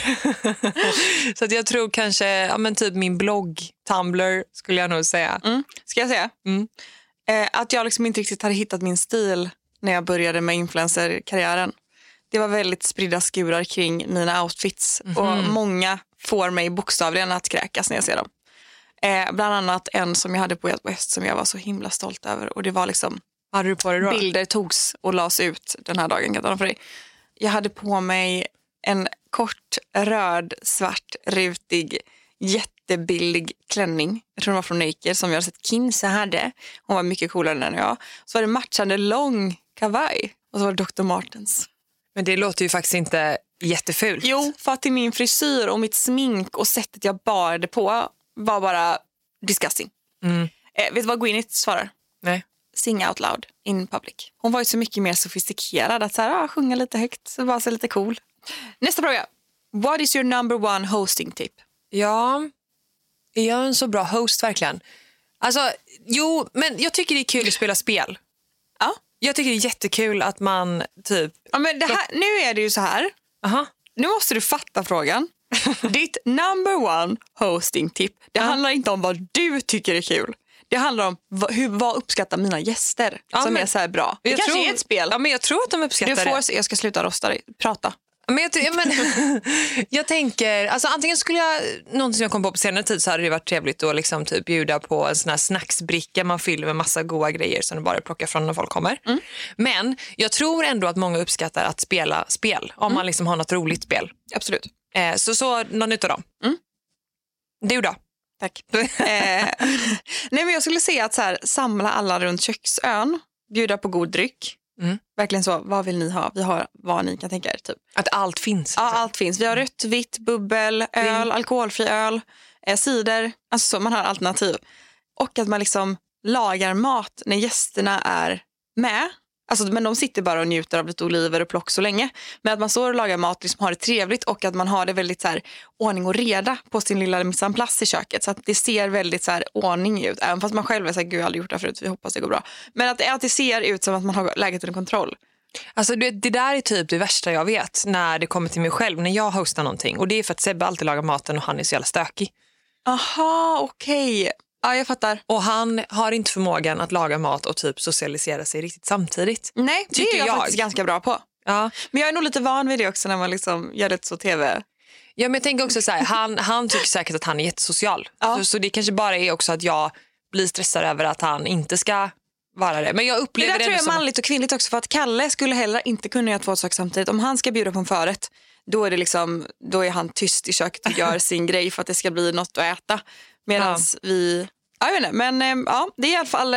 så att jag tror kanske ja men typ min blogg Tumblr skulle jag nog säga. Mm. Ska jag säga? Mm. Eh, att jag liksom inte riktigt hade hittat min stil när jag började med influencerkarriären. Det var väldigt spridda skurar kring mina outfits. Mm-hmm. Och många får mig bokstavligen att kräkas när jag ser dem. Eh, bland annat en som jag hade på Way Out West som jag var så himla stolt över. Och det var liksom... Hade du på det då? Bilder togs och lades ut den här dagen. Kan jag ta dem för dig. Jag hade på mig en kort, röd, svart, rutig, jättebillig klänning. Jag tror den var från Naked som jag hade sett Kinsa hade. Hon var mycket coolare än jag. Så var det matchande lång kavaj. Och så var det doktor Martens. Men det låter ju faktiskt inte jättefult. Jo, för att till min frisyr och mitt smink och sättet jag bar det på var bara disgusting. Mm. Eh, vet du vad Gwyneth svarar? Nej. Sing out loud in public. Hon var ju så mycket mer sofistikerad att så här, ah, sjunga lite högt så var så lite cool. Nästa fråga. What is your number one hosting tip? Ja, är jag en så bra host verkligen? Alltså, jo, men jag tycker det är kul att spela spel. Ja. Jag tycker det är jättekul att man typ... Ja, men det här, nu är det ju så här. Aha. Nu måste du fatta frågan. Ditt number one hosting tip, det uh-huh. handlar inte om vad du tycker är kul. Det handlar om vad, hur, vad uppskattar mina gäster ja, som men, är så här bra. Det kanske tror, är ett spel. Ja, men jag tror att de uppskattar du får, det. Se, jag ska sluta rosta dig. Prata. Men jag, men, jag tänker, alltså antingen skulle jag, någonting som jag kom på på senare tid så hade det varit trevligt att liksom typ bjuda på en sån här snacksbricka man fyller med massa goda grejer som du bara plockar från när folk kommer. Mm. Men jag tror ändå att många uppskattar att spela spel om mm. man liksom har något roligt spel. Absolut. Eh, så, så någon utav dem. Mm. Du då? Tack. eh, nej men jag skulle säga att så här, samla alla runt köksön, bjuda på god dryck. Mm. Verkligen så, vad vill ni ha? Vi har vad ni kan tänka er typ. Att allt finns? Ja, liksom. Allt finns. Vi har rött, vitt, bubbel, öl, mm. alkoholfri öl, eh, cider. Alltså så, man har alternativ. Och att man liksom lagar mat när gästerna är med. Alltså, men de sitter bara och njuter av lite oliver och plock så länge. Men att man står och lagar mat, liksom har det trevligt och att man har det väldigt så här, ordning och reda på sin lilla mise en place i köket. Så att det ser väldigt så här, ordning ut. Även fast man själv är så här, gud jag har aldrig gjort det förut, vi hoppas det går bra. Men att, att det ser ut som att man har läget under kontroll. Alltså det, det där är typ det värsta jag vet när det kommer till mig själv, när jag hostar någonting. Och det är för att Sebbe alltid lagar maten och han är så jävla stökig. Aha, okej. Okay. Ja, jag fattar. Och han har inte förmågan att laga mat och typ socialisera sig riktigt samtidigt. Nej, det är jag, jag faktiskt ganska bra på. Ja. Men jag är nog lite van vid det också när man liksom gör det så tv. Ja, men jag tänker också så här, han, han tycker säkert att han är jättesocial. Ja. Så, så det kanske bara är också att jag blir stressad över att han inte ska vara det. Men jag upplever det, det där tror jag är som... manligt och kvinnligt också, för att Kalle skulle heller inte kunna göra två saker samtidigt. Om han ska bjuda på en förrätt, då är det liksom, då är han tyst i köket och gör sin grej för att det ska bli något att äta. Medan ja. vi, ja, jag vet inte, men ja, det är i alla fall,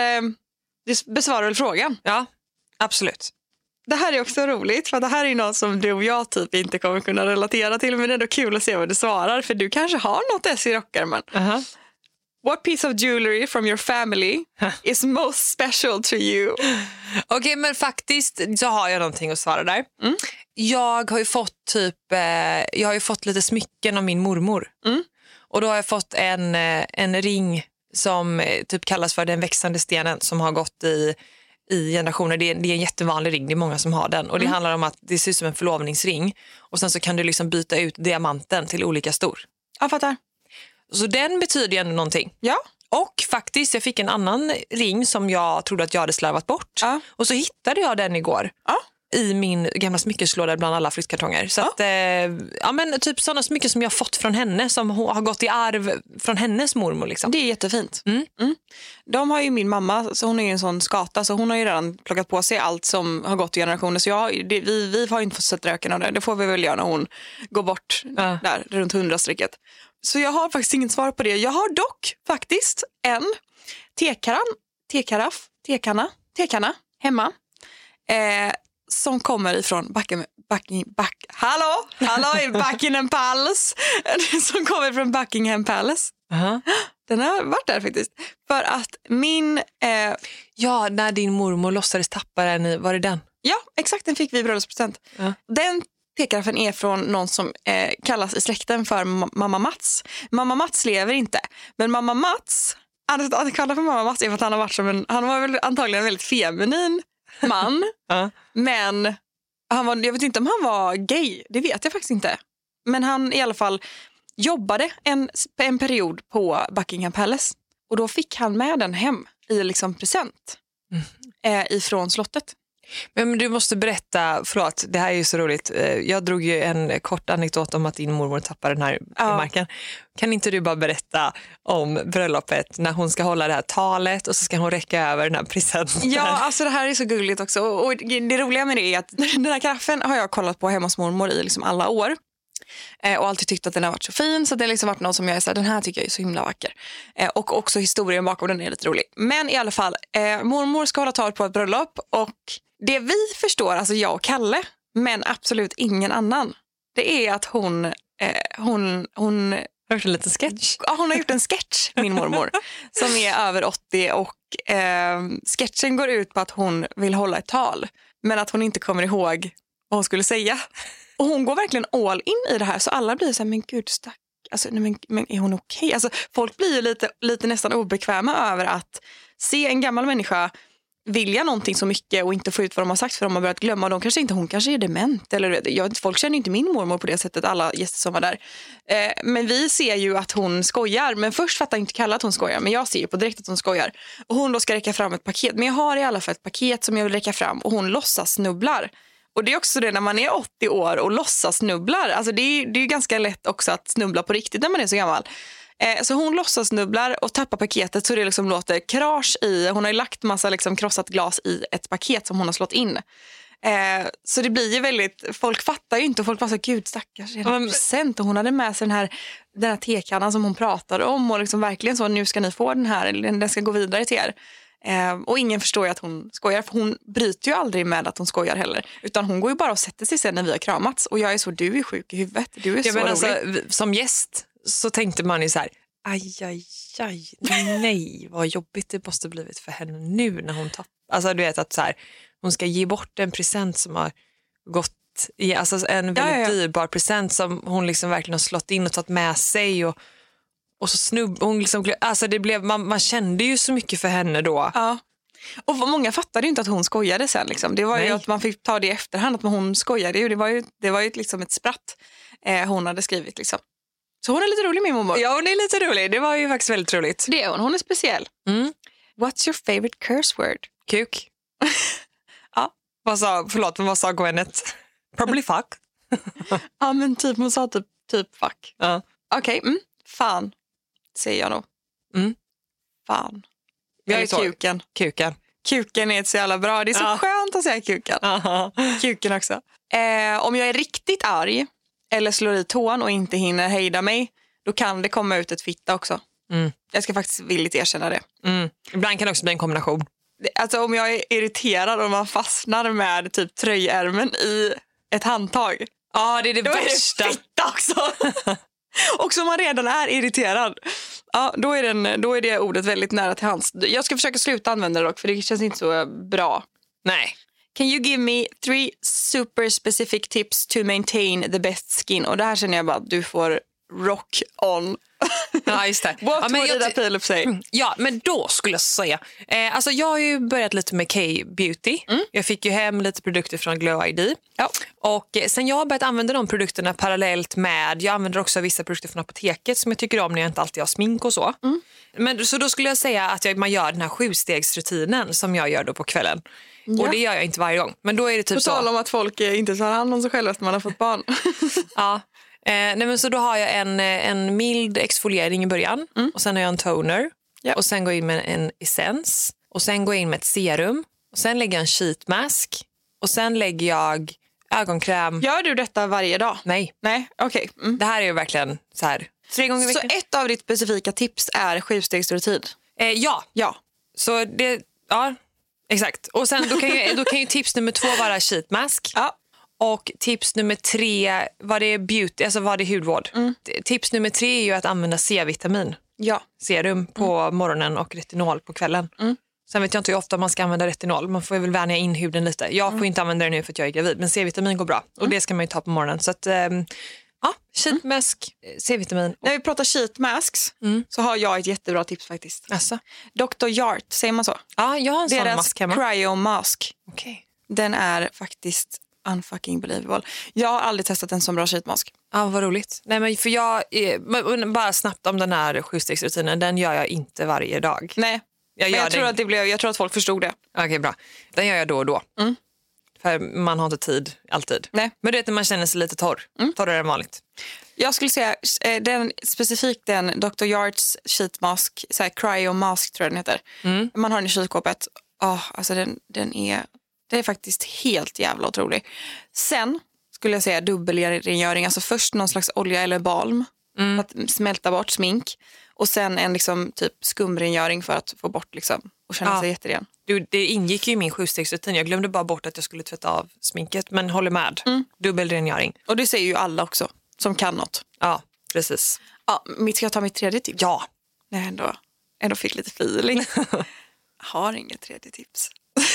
det besvarar väl frågan. Ja, absolut. Det här är också roligt, för det här är något som du och jag typ inte kommer kunna relatera till, men det är ändå kul att se vad du svarar, för du kanske har något S i rockärmen. Uh-huh. What piece of jewelry from your family is most special to you? Okej, okay, men faktiskt så har jag någonting att svara där. Mm. Jag har ju fått typ, eh, jag har ju fått lite smycken av min mormor. Mm. Och då har jag fått en, en ring som typ kallas för den växande stenen, som har gått i, i generationer. Det är, det är en jättevanlig ring, det är många som har den. Och det mm. handlar om att det ser ut som en förlovningsring. Och sen så kan du liksom byta ut diamanten till olika stor. Jag fattar. Så den betyder ju ändå någonting. Ja. Och faktiskt, jag fick en annan ring som jag trodde att jag hade slarvat bort. Ja. Och så hittade jag den igår. Ja. I min gamla smyckeslåda bland alla flyttkartonger. Så ja. att, eh, ja men typ sådana smycken som jag fått från henne, som har gått i arv från hennes mormor liksom. Det är jättefint. Mm. Mm. De har ju min mamma, så hon är ju en sån skata, så hon har ju redan plockat på sig allt som har gått i generationer. Så jag, det, vi, vi har inte fått sett röken av det. Det får vi väl göra när hon går bort ja. där runt hundrastrecket. Så jag har faktiskt inget svar på det. Jag har dock faktiskt en tekaran, tekaraff, tekanna, tekanna hemma. Eh, som kommer ifrån Buckingham, Buckingham, Buck, hallå, hallå i Buckingham Palace. Som kommer från Buckingham Palace. Uh-huh. Den har varit där faktiskt. För att min... Eh, ja, när din mormor låtsades tappa den i, var det den? Ja, exakt, den fick vi i bröllopspresent. Uh-huh. Den tekaraffen är från någon som eh, kallas i släkten för ma- Mamma Mats. Mamma Mats lever inte. Men Mamma Mats, att han kallar för Mamma Mats är för att han har varit som en, han var väl antagligen en väldigt feminin man. uh. Men han var, jag vet inte om han var gay, det vet jag faktiskt inte. Men han i alla fall jobbade en, en period på Buckingham Palace. Och då fick han med den hem i liksom present mm. eh, ifrån slottet. Men du måste berätta, förlåt, det här är ju så roligt. Jag drog ju en kort anekdot om att din mormor tappade den här ja. i marken. Kan inte du bara berätta om bröllopet när hon ska hålla det här talet och så ska hon räcka över den här presenten? Ja, alltså det här är så gulligt också. Och det roliga med det är att den här kaffen har jag kollat på hemma hos mormor i liksom alla år. Och alltid tyckt att den har varit så fin. Så det har liksom varit något som jag är så här, den här tycker jag är så himla vacker. Och också historien bakom den är lite rolig. Men i alla fall, eh, mormor ska hålla tal på ett bröllop. Och det vi förstår, alltså jag och Kalle, men absolut ingen annan, det är att hon, eh, hon, hon har gjort en liten sketch. Ja, hon har gjort en sketch, min mormor, som är över åttio. Och eh, sketchen går ut på att hon vill hålla ett tal, men att hon inte kommer ihåg vad hon skulle säga. Och hon går verkligen all in i det här. Så alla blir så här, men gud stack. Alltså, nej, men, men är hon okej? Okay? Alltså, folk blir ju lite, lite nästan obekväma över att se en gammal människa vilja någonting så mycket och inte få ut vad de har sagt, för de har börjat glömma. De kanske inte, hon kanske är dement. Eller, jag, folk känner inte min mormor på det sättet, alla gäster som var där. Eh, men vi ser ju att hon skojar. Men först fattar inte Kalle att hon skojar. Men jag ser ju på direkt att hon skojar. Och hon då ska räcka fram ett paket. Men jag har i alla fall ett paket som jag vill räcka fram. Och hon låtsas snubblar. Och det är också det när man är åttio år och låtsas snubblar. Alltså det är, det är ganska lätt också att snubbla på riktigt när man är så gammal. Eh, så hon låtsas snubblar och tappar paketet så det liksom låter krasch i. Hon har ju lagt massa liksom krossat glas i ett paket som hon har slått in. Eh, så det blir ju väldigt, folk fattar ju inte och folk bara så, gud stackars, är det en present? Och hon hade med sig den här, den här tekannan som hon pratade om och liksom verkligen så, nu ska ni få den här, den ska gå vidare till er. Eh, och ingen förstår ju att hon skojar, för hon bryter ju aldrig med att hon skojar heller, utan hon går ju bara och sätter sig sen när vi har kramats och jag är så, du är sjuk i huvudet, du är ja, så men rolig. alltså, som gäst så tänkte man ju så här, aj, aj, aj, nej, vad jobbigt det måste blivit för henne nu när hon tappar. Alltså du vet att så här, hon ska ge bort en present som har gått i, alltså en väldigt ja, ja. dyrbar present som hon liksom verkligen har slått in och tagit med sig och, och så snubb, hon liksom, alltså det blev, man, man kände ju så mycket för henne då. Ja. Och många fattade ju inte att hon skojade sen. Liksom. Det var Nej. ju att man fick ta det i efterhand, att hon skojade ju. Det var ju, det var ju liksom ett spratt eh, hon hade skrivit. Liksom. Så hon är lite rolig, min mormor. Ja, hon är lite rolig. Det var ju faktiskt väldigt roligt. Det är hon. Hon är speciell. Mm. What's your favorite curse word? Kuk. Ja. Vad sa, förlåt, men vad sa Gwennet? Probably fuck. Ja, men typ, hon sa typ, typ fuck. Ja. Okej, okay, mm, fan, säger jag nog. Mm. Fan. Jag är Eller kuken. Kuken. Kuken är så jävla bra. Det är så ja. skönt att säga kuken. Aha. Kuken också. Eh, om jag är riktigt arg eller slår i tån och inte hinner hejda mig, då kan det komma ut ett fitta också. Mm. Jag ska faktiskt villigt erkänna det. Mm. Ibland kan det också bli en kombination. Alltså om jag är irriterad och man fastnar med typ tröjärmen i ett handtag. Ja, det är det då värsta. Då är det fitta också. Och som man redan är irriterad. Ja, då är, den, då är det ordet väldigt nära till hands. Jag ska försöka sluta använda det dock, för det känns inte så bra. Nej. Can you give me three super specific tips to maintain the best skin? Och det här känner jag bara att du får rock on. Ja, just det. What ja, men would Ida Pilup säga? Ja, men då skulle jag säga. Eh, alltså jag har ju börjat lite med K-beauty. Mm. Jag fick ju hem lite produkter från Glow I D. Ja. Och eh, sen jag har börjat använda de produkterna parallellt med, jag använder också vissa produkter från apoteket som jag tycker om när jag inte alltid har smink och så. Mm. Men så då skulle jag säga att jag, man gör den här sjustegsrutinen som jag gör då på kvällen. Ja. Och det gör jag inte varje gång. Men då är det typ på så. På tal om att folk inte tar hand om sig själva efter man har fått barn. Ja. Eh, nej men så då har jag en, en mild exfoliering i början. Mm. Och sen har jag en toner. Ja. Och sen går jag in med en essens. Och sen går jag in med ett serum. Och sen lägger jag en sheet mask. Och sen lägger jag ögonkräm. Gör du detta varje dag? Nej. Nej, okej. Okay. Mm. Det här är ju verkligen så här tre gånger i veckan. Så ett av ditt specifika tips är sjustegsrutin? Eh, ja. Ja. Så det, ja, exakt. Och sen då kan ju, då kan ju tips nummer två vara sheet mask. Ja. Och tips nummer tre, vad det är beauty, alltså vad det är hudvård. Mm. Tips nummer tre är ju att använda C-vitamin. Ja. Serum på mm. morgonen och retinol på kvällen. Mm. Sen vet jag inte hur ofta man ska använda retinol. Man får väl vänja in huden lite. Jag får mm. inte använda det nu för att jag är gravid. Men C-vitamin går bra. Mm. Och det ska man ju ta på morgonen. Så att, ähm, ja, sheet mask, C-vitamin. När vi pratar sheet masks mm. så har jag ett jättebra tips faktiskt. Alltså. doktor Jart, säger man så? Ja, jag har en sån mask hemma. Deras cryo mask. Okay. Den är faktiskt unfucking believable. Jag har aldrig testat en så bra sheetmask. Ja, vad roligt. Nej, men för jag, bara snabbt om den här sjustegsrutinen, den gör jag inte varje dag. Nej, jag, men jag, tror, att det blev, jag tror att folk förstod det. Okej, okay, bra. Den gör jag då och då. Mm. För man har inte tid, alltid. Nej. Men det är att man känner sig lite torr. Mm. Torrare än vanligt. Jag skulle säga, den, specifikt den doktor Jarts sheetmask, så här, cryo mask tror jag den heter. Mm. Man har den i kylskåpet. Oh, alltså den, den är... Det är faktiskt helt jävla otrolig. Sen skulle jag säga dubbelrengöring. Alltså först någon slags olja eller balm. Mm. För att smälta bort smink. Och sen en liksom typ skumrengöring för att få bort liksom. Och känna ja. sig jätteren. Du, det ingick ju i min sjustegsrutin. Jag glömde bara bort att jag skulle tvätta av sminket. Men håller med. Mm. Dubbelrengöring. Och det säger ju alla också. Som kan något. Ja, precis. Ja, ska jag ta mitt tredje tips? Ja. Nej, ändå, ändå fick lite feeling. Har inget tredje tips.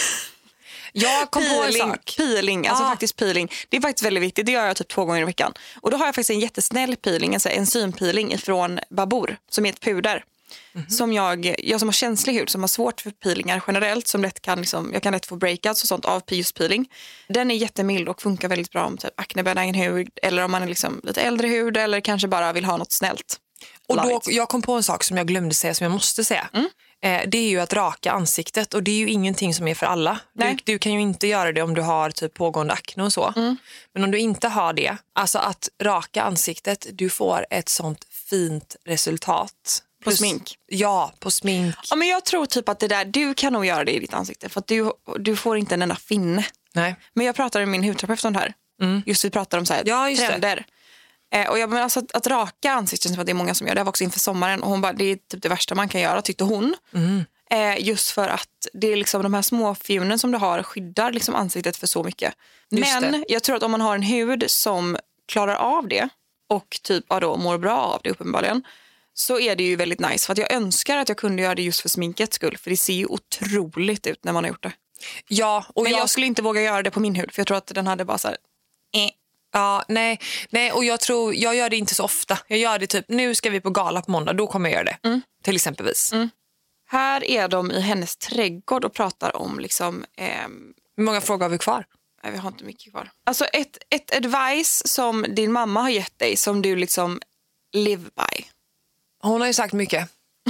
Jag kom peeling, på en sak. Peeling, alltså ah. faktiskt peeling. Det är faktiskt väldigt viktigt, det gör jag typ två gånger i veckan. Och då har jag faktiskt en jättesnäll peeling, alltså enzympeeling ifrån Babur, som är ett puder. Mm-hmm. Som jag, jag som har känslig hud, som har svårt för peelingar generellt, som lätt kan liksom, jag kan lätt få breakouts och sånt av just peeling. Den är jättemild och funkar väldigt bra om typ aknebenägen hud, eller om man är liksom lite äldre hud, eller kanske bara vill ha något snällt. Och då, jag kom på en sak som jag glömde säga, som jag måste säga. Mm. Eh, det är ju att raka ansiktet. Och det är ju ingenting som är för alla. Du, du kan ju inte göra det om du har typ pågående akne och så. Mm. Men om du inte har det, alltså att raka ansiktet, du får ett sånt fint resultat. På Plus, smink? Ja, på smink. Ja, men jag tror typ att det där, du kan nog göra det i ditt ansikte. För att du, du får inte en enda finne. Nej. Men jag pratade med min hudterapeut om det här. Mm. Just vi pratar om så här, ja, trender. Det. Eh, och jag menar alltså att, att raka ansikten, som att det är många som gör det, var också inför sommaren, och hon bara, det är typ det värsta man kan göra, tyckte hon. Mm. Eh, just för att det är liksom de här små fjunen som du har skyddar liksom ansiktet för så mycket. Just Men det. Jag tror att om man har en hud som klarar av det och typ ja, då mår bra av det uppenbarligen, så är det ju väldigt nice. För att jag önskar att jag kunde göra det just för sminkets skull, för det ser ju otroligt ut när man har gjort det. Ja, och Men jag... jag jag skulle inte våga göra det på min hud. För jag tror att den hade bara så här... Eh. Ja, nej, nej, och jag tror, jag gör det inte så ofta. Jag gör det typ, nu ska vi på gala på måndag, då kommer jag göra det. Mm. Till exempelvis. Mm. Här är de i hennes trädgård och pratar om liksom... Ehm... Hur många frågor har vi kvar? Nej, vi har inte mycket kvar. Alltså ett, ett advice som din mamma har gett dig som du liksom live by. Hon har ju sagt mycket.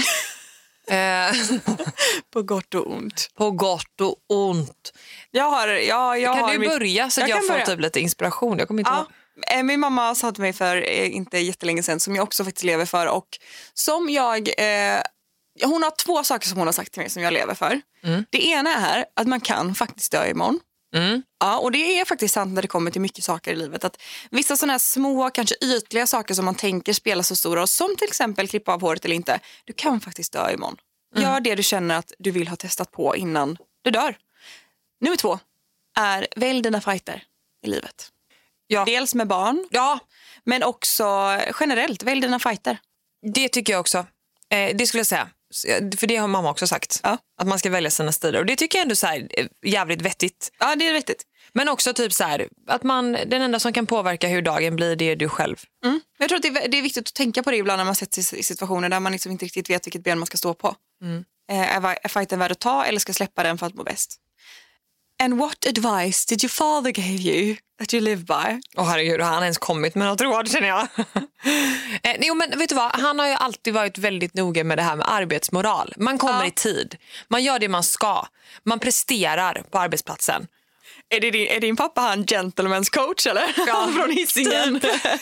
På gott och ont. På gott och ont. Jag har, ja, jag kan har du mitt... börja så att jag, jag får börja. Typ lite inspiration? Jag kommer inte ja. Ihåg. Min mamma sa till mig för inte jättelänge sedan som jag också faktiskt lever för och som jag... Eh, hon har två saker som hon har sagt till mig som jag lever för. Mm. Det ena är att man kan faktiskt dö imorgon. Mm. Ja, och det är faktiskt sant när det kommer till mycket saker i livet. Att vissa sådana här små, kanske ytliga saker som man tänker spelar så stora roll, som till exempel klippa av håret eller inte. Du kan faktiskt dö imorgon. Mm. Gör det du känner att du vill ha testat på innan du dör. Nummer två är välj dina fighter i livet. Ja. Dels med barn, ja, men också generellt, välj dina fighter. Det tycker jag också. Eh, det skulle jag säga. För det har mamma också sagt. Ja. Att man ska välja sina stilar. Och det tycker jag ändå så här, jävligt vettigt. Ja, det är vettigt. Men också typ så här, att man, den enda som kan påverka hur dagen blir, det är du själv. Mm. Jag tror att det är, det är viktigt att tänka på det ibland när man sätts i situationer där man liksom inte riktigt vet vilket ben man ska stå på. Mm. Eh, är, är fighten värd att ta eller ska släppa den för att må bäst? And what advice did your father give you that you live by? Åh oh, herregud, har han ens kommit med något råd, känner jag. eh, jo, men vet du vad? Han har ju alltid varit väldigt noga med det här med arbetsmoral. Man kommer ja. i tid. Man gör det man ska. Man presterar på arbetsplatsen. Är, det din, är din pappa han gentleman's coach eller? Ja, från Hisingen.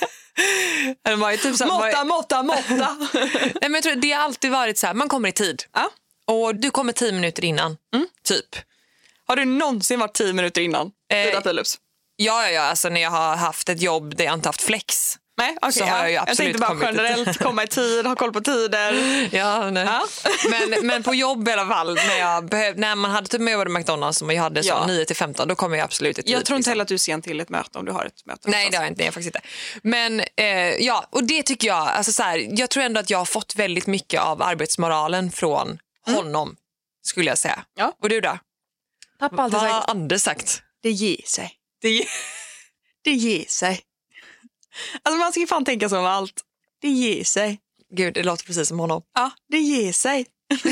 typ så, måtta, måtta, måtta. Nej, men jag tror det har alltid varit så här, man kommer i tid. Ja. Och du kommer tio minuter innan, mm. typ. Har du någonsin varit tio minuter innan? Eh, ja, ja, ja. Alltså när jag har haft ett jobb där jag inte haft flex. Nej, okay, så ja. har jag ju absolut jag tänkte bara generellt komma i tid, ha koll på tider. Ja, nej. Ja. Men, men på jobb i alla fall, när, jag behöv, när man hade typ med över McDonalds som jag hade så ja. nio till femton, då kommer jag absolut i tid. Jag tror inte liksom. heller att du är sen till ett möte om du har ett möte. Nej, det har jag inte, jag faktiskt inte. Men eh, ja, och det tycker jag, alltså så här, jag tror ändå att jag har fått väldigt mycket av arbetsmoralen från mm. honom, skulle jag säga. Ja. Och du då? Pappa alltid sagt. Vad har Anders sagt? Det ger sig. Det ger, det ger sig. Alltså man ska ju fan tänka så om allt. Det ger sig. Gud, det låter precis som honom. Ja, det ger sig.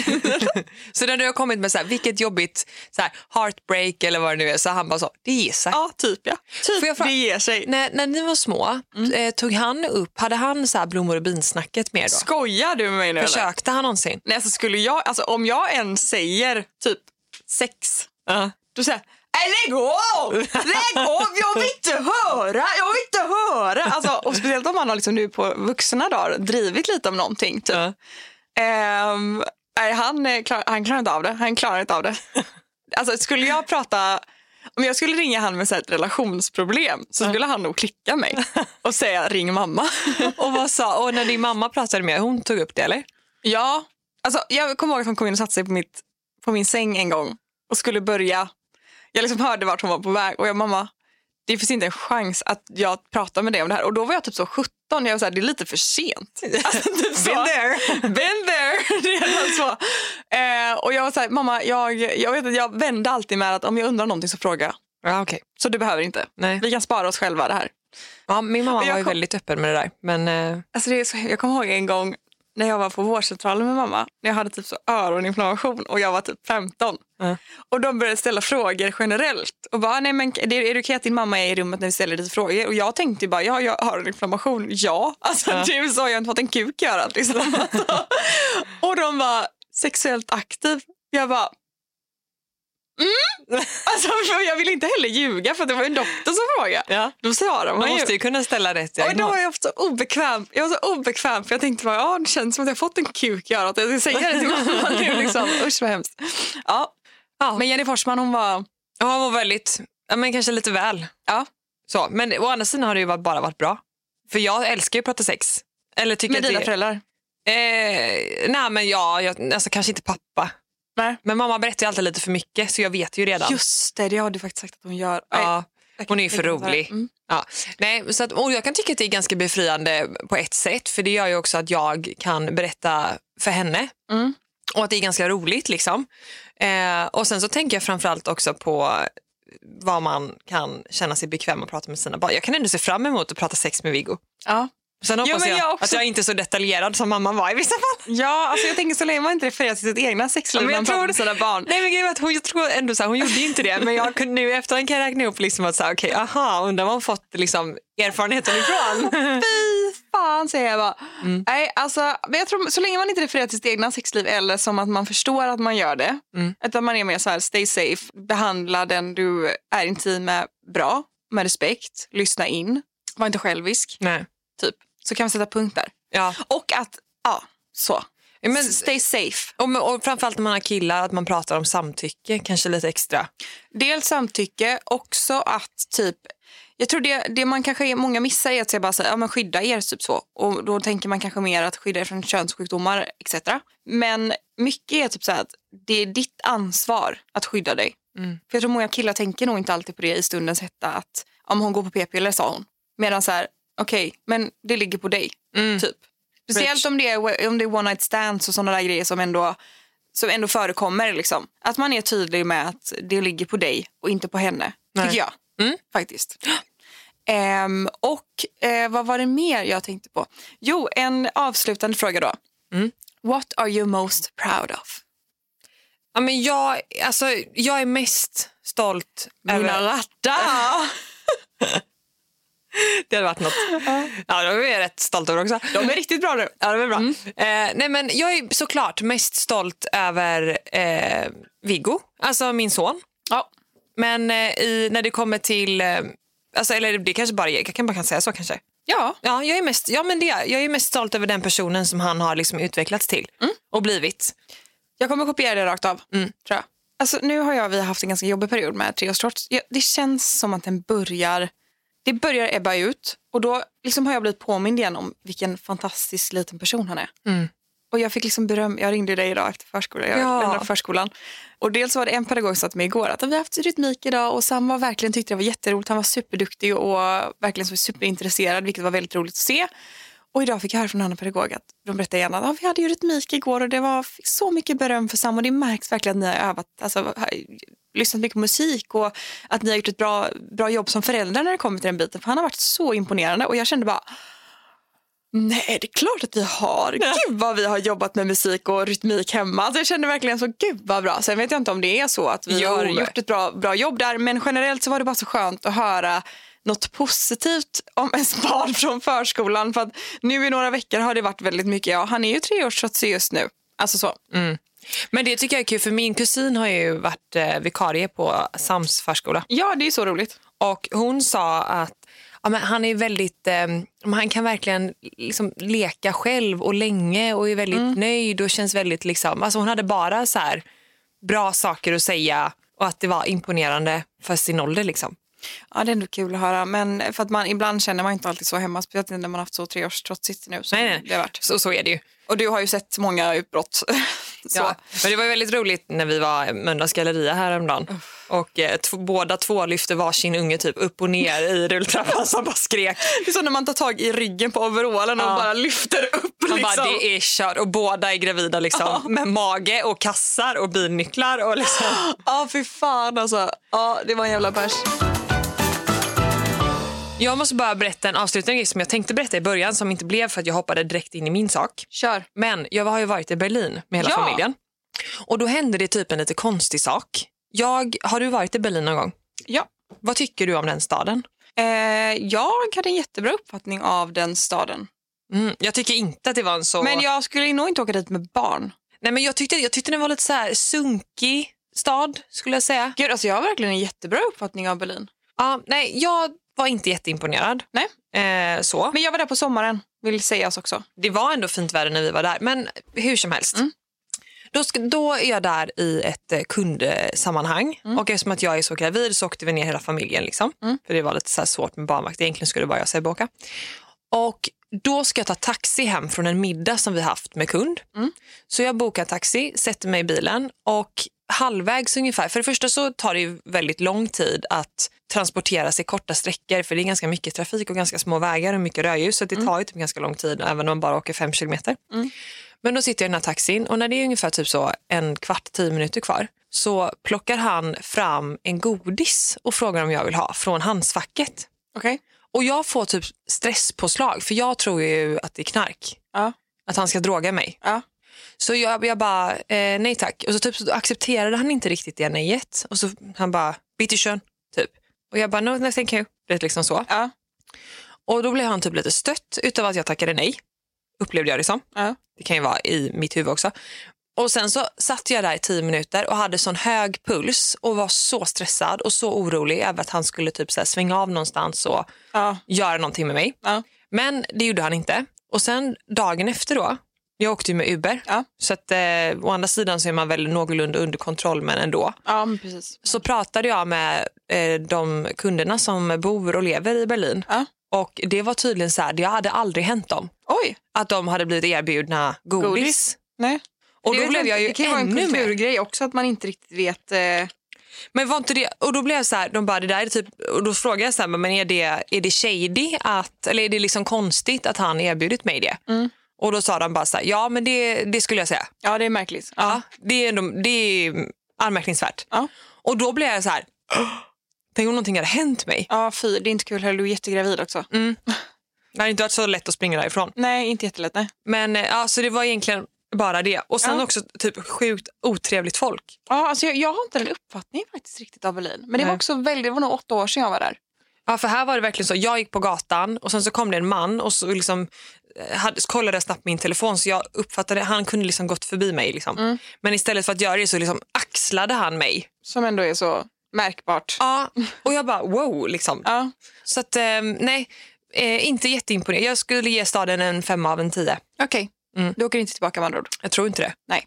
Så när du har kommit med så här, vilket jobbigt så här, heartbreak eller vad det nu är, så han bara så, det ger sig. Ja, typ ja. Typ, jag fra- det ger sig. När, när ni var små, mm. eh, tog han upp, hade han så här blommor och binsnacket med då? Skojar du med mig nu? Försökte eller? han någonsin? Nej, så skulle jag, alltså om jag än säger typ sex, uh. då säger jag, lägg av! Lägg av! Jag vill inte höra! Jag vill inte höra! Alltså, och speciellt om man har liksom nu på vuxna dagar drivit lite om någonting. Typ. Uh. Um, nej, han, klar, han klarar inte av det. Han klarar inte av det. Alltså, skulle jag prata... Om jag skulle ringa han med så här ett relationsproblem så skulle han nog klicka mig och säga ring mamma. Och vad sa? Och när din mamma pratade med, hon tog upp det, eller? Ja. Alltså, jag kommer ihåg att hon kom in och satte sig på, mitt, på min säng en gång och skulle börja... Jag liksom hörde vart hon var på väg och jag, mamma, det finns inte en chans att jag pratar med dig om det här. Och då var jag typ så sjutton, jag var så här, det är lite för sent. Alltså, typ så. Been there. Been there. Det är så. Eh, och jag var så här, mamma, jag, jag vet att jag vände alltid med att om jag undrar någonting så frågar jag. Ja, okej. Okay. Så du behöver inte. Nej. Vi kan spara oss själva det här. Ja, min mamma var ju kom... väldigt öppen med det där. Men, eh... alltså det är så, jag kommer ihåg en gång när jag var på vårdcentralen med mamma, när jag hade typ så öroninflammation och jag var typ femton. Mm. Och de började ställa frågor generellt. Och bara, nej men det är, är det okej att din mamma är i rummet när vi ställer lite frågor? Och jag tänkte ju bara, ja, jag har en inflammation. Ja, alltså mm. det så har jag inte fått en kuk göra. Liksom. Och de var sexuellt aktiv. Jag bara, mm. Alltså jag vill inte heller ljuga för det var en doktor som frågade. Ja. Då svarade man, man måste ju ju kunna ställa rätt. Och då var jag så obekväm. Jag var så obekväm för jag tänkte bara, ja, det känns som att jag fått en kuk göra att jag ska säga det till mamma nu liksom. Usch vad hemskt. Ja. Ja. Men Jenny Forsman, hon var... Ja, hon var väldigt, ja men kanske lite väl. Ja. Så, men å andra sidan har det ju bara varit bra. För jag älskar ju att prata sex. Eller tycker med dina det... föräldrar? Eh, nej men ja, jag, alltså kanske inte pappa. Nej. Men mamma berättar ju alltid lite för mycket så jag vet ju redan. Just det, det har du faktiskt sagt att hon gör. Ja, hon är ju för rolig. Mm. Ja. Nej, så att, och jag kan tycka att det är ganska befriande på ett sätt. För det gör ju också att jag kan berätta för henne. Mm. Och att det är ganska roligt liksom. Eh, och sen så tänker jag framförallt också på vad man kan känna sig bekväm att prata med sina barn. Jag kan ändå se fram emot att prata sex med Viggo. Ja. Sen hoppas ja, jag, jag att jag inte är så detaljerad som mamma var i vissa fall. Ja, alltså jag tänker så länge man inte refererar till sitt egna sexliv när man pratar med sina barn. Nej, men grejen är att hon, jag tror ändå så här, hon gjorde ju inte det. Men jag kunde nu efterhand kan jag räkna upp liksom att säga, okej, okay, aha, undrar vad hon fått liksom erfarenheten ifrån. Fy fan, säger jag bara. Mm. Nej, alltså, men jag tror så länge man inte refererar till sitt egna sexliv eller som att man förstår att man gör det. Mm. Utan man är mer så här, stay safe, behandla den du är intim med bra, med respekt, lyssna in, var inte självisk. Nej. Typ. Så kan vi sätta punkt där. Ja. Och att, ja, så. Ja, men, stay safe. Och, och framförallt när man har killar, att man pratar om samtycke, kanske lite extra. Dels samtycke, också att typ, jag tror det, det man kanske, många missar är att säga bara så, ja men skydda er typ så. Och då tänker man kanske mer att skydda er från könssjukdomar et cetera. Men mycket är typ så här att det är ditt ansvar att skydda dig. Mm. För jag tror många killar tänker nog inte alltid på det i stundens hetta att om hon går på p-piller sa hon. Medan så här, okej, okay, men det ligger på dig, mm. typ. Speciellt om det, är, om det är one night stands och sådana där grejer som ändå, som ändå förekommer. Liksom. Att man är tydlig med att det ligger på dig och inte på henne, Nej. tycker jag. Mm. Faktiskt. Um, och uh, vad var det mer jag tänkte på? Jo, en avslutande fråga då. Mm. What are you most proud of? Ja, men jag, alltså, jag är mest stolt Mina över... rattar! Det hade varit något. Ja, de är rätt stolt över också. De är riktigt bra nu. Ja, de är bra. Mm. Eh, nej, men jag är såklart mest stolt över eh, Viggo, alltså min son. Ja. Men eh, i, när det kommer till, eh, alltså, eller det kanske bara, jag kan bara kan säga så kanske. Ja. Ja, jag är mest, ja men det, jag är mest stolt över den personen som han har liksom utvecklats till mm. och blivit. Jag kommer kopiera det rakt av, mm. tror jag. Alltså nu har jag, vi har haft en ganska jobbig period med treårstrots. Ja, det känns som att den börjar... Det börjar ebba ut och då liksom har jag blivit påmind igen om vilken fantastisk liten person han är. Mm. Och jag fick liksom beröm, jag ringde dig idag efter förskolan, jag ja. lämnade förskolan. Och dels var det en pedagog som satt med igår att vi har haft rytmik idag och Sam var verkligen, tyckte det var jätteroligt, han var superduktig och verkligen så superintresserad, vilket var väldigt roligt att se. Och idag fick jag höra från en annan pedagog att de berättade gärna att ja, vi hade ju rytmik igår och det var fick så mycket beröm för Sam och det märks verkligen att ni har övat, alltså lyssnat mycket på musik och att ni har gjort ett bra, bra jobb som föräldrar när det kommer till den biten. För han har varit så imponerande och jag kände bara nej, det är klart att vi har. Gud vad vi har jobbat med musik och rytmik hemma. Alltså jag kände verkligen så, gud vad bra. Sen vet jag inte om det är så att vi jo, har gjort ett bra, bra jobb där. Men generellt så var det bara så skönt att höra något positivt om ens barn från förskolan. För att nu i några veckor har det varit väldigt mycket, ja han är ju treårstrots just nu. Alltså så. Mm. Men det tycker jag är kul för min kusin har ju varit eh, vikarie på Sams förskola. Ja, det är så roligt. Och hon sa att ja, men han är väldigt, eh, han kan verkligen liksom leka själv och länge och är väldigt mm. nöjd och känns väldigt liksom, alltså hon hade bara så här bra saker att säga och att det var imponerande för sin ålder liksom. Ja, det är ändå kul att höra, men för att man ibland känner man inte alltid så hemma, speciellt när man har haft så tre års trots nu. Så nej, nej. Det har varit. Så, så är det ju. Och du har ju sett många utbrott. så. Ja, men det var ju väldigt roligt när vi var i Mölndals galleria häromdagen. Uh. Och eh, t- båda två lyfte varsin unge typ upp och ner i rulltrappan som bara skrek. Det är som när man tar tag i ryggen på overallen och ja. bara lyfter upp. Man liksom. bara, det är kört. Och båda är gravida liksom. Ja. Med mage och kassar och bilnycklar. Och liksom. Ja, fy fan alltså. Ja, det var en jävla bärs. Jag måste bara berätta en avslutande grej som jag tänkte berätta i början som inte blev för att jag hoppade direkt in i min sak. Kör. Men jag har ju varit i Berlin med hela ja. familjen. Och då hände det typ en lite konstig sak. Jag, har du varit i Berlin någon gång? Ja. Vad tycker du om den staden? Eh, jag hade en jättebra uppfattning av den staden. Mm, jag tycker inte att det var en så... Men jag skulle nog inte åka dit med barn. Nej, men jag tyckte, jag tyckte den var lite så här sunkig stad, skulle jag säga. Gud, alltså jag har verkligen en jättebra uppfattning av Berlin. Ja, nej, jag var inte jätteimponerad. Nej. Eh, så. Men jag var där på sommaren, vill sägas också. Det var ändå fint väder när vi var där, men hur som helst. Mm. Då, ska, då är jag där i ett eh, kundsammanhang. Mm. Och eftersom att jag är så gravid så åkte vi ner hela familjen. Liksom. Mm. För det var lite så här svårt med barnvakt. Egentligen skulle det bara jag säga åka. Och då ska jag ta taxi hem från en middag som vi haft med kund. Mm. Så jag bokar taxi, sätter mig i bilen och halvvägs ungefär. För det första så tar det ju väldigt lång tid att transportera sig korta sträckor. För det är ganska mycket trafik och ganska små vägar och mycket rödljus. Så det tar ju typ ganska lång tid även om man bara åker fem kilometer. Mm. Men då sitter jag i den här taxin och när det är ungefär typ så en kvart, tio minuter kvar så plockar han fram en godis och frågar om jag vill ha från handskfacket. Okej. Okay. Och jag får typ stresspåslag, för jag tror ju att det är knark. Ja. Att han ska droga mig. Ja. Så jag, jag bara, eh, nej tack. Och så typ så accepterade han inte riktigt det nejet. Och så han bara, bitte schön, typ. Och jag bara, no, no thank you. Det är liksom så. Ja. Och då blev han typ lite stött utav att jag tackade nej. Upplevde jag det som. Ja. Det kan ju vara i mitt huvud också. Och sen så satt jag där i tio minuter och hade sån hög puls och var så stressad och så orolig över att han skulle typ så här svänga av någonstans och ja. göra någonting med mig. Ja. Men det gjorde han inte. Och sen dagen efter då, jag åkte ju med Uber. Ja. Så att eh, å andra sidan så är man väl någorlunda under kontroll, men ändå. Ja, men precis. Så pratade jag med eh, de kunderna som bor och lever i Berlin. Ja. Och det var tydligen så här, det hade aldrig hänt dem. Oj. Att de hade blivit erbjudna godis. godis. Nej. Och det då blev jag ju det kan ännu vara en kulturgrej mer. också, att man inte riktigt vet. Eh... Men var inte det, och då blev jag så här, de bara, det där är typ, och då frågade jag så här, men är det, är det shady att, eller är det liksom konstigt att han erbjudit mig det? Mm. Och då sa de bara så här, ja men det, det skulle jag säga. Ja, det är märkligt. Ja, ja det, är ändå, det är anmärkningsvärt. Ja. Och då blev jag så här, tänk om någonting hade hänt mig. Ja, fy, det är inte kul heller, du är jättegravid också. Mm. Det har inte varit så lätt att springa därifrån. Nej, inte jättelätt, nej. Men ja, så det var egentligen bara det. Och sen ja. också typ sjukt otrevligt folk. Ja, alltså jag, jag har inte en uppfattning faktiskt riktigt av Berlin. Men det Nej. var också väldigt, det var nog åtta år sedan jag var där. Ja, för här var det verkligen så. Jag gick på gatan och sen så kom det en man och så liksom hade, kollade jag snabbt min telefon, så jag uppfattade, han kunde liksom gått förbi mig liksom. Mm. Men istället för att göra det så liksom axlade han mig. Som ändå är så märkbart. Ja, och jag bara wow liksom. Ja. Så att eh, nej, eh, inte jätteimponerad. Jag skulle ge staden en fem av en tio. Okej, okay. mm. Du åker inte tillbaka med andra ord. Jag tror inte det. Nej.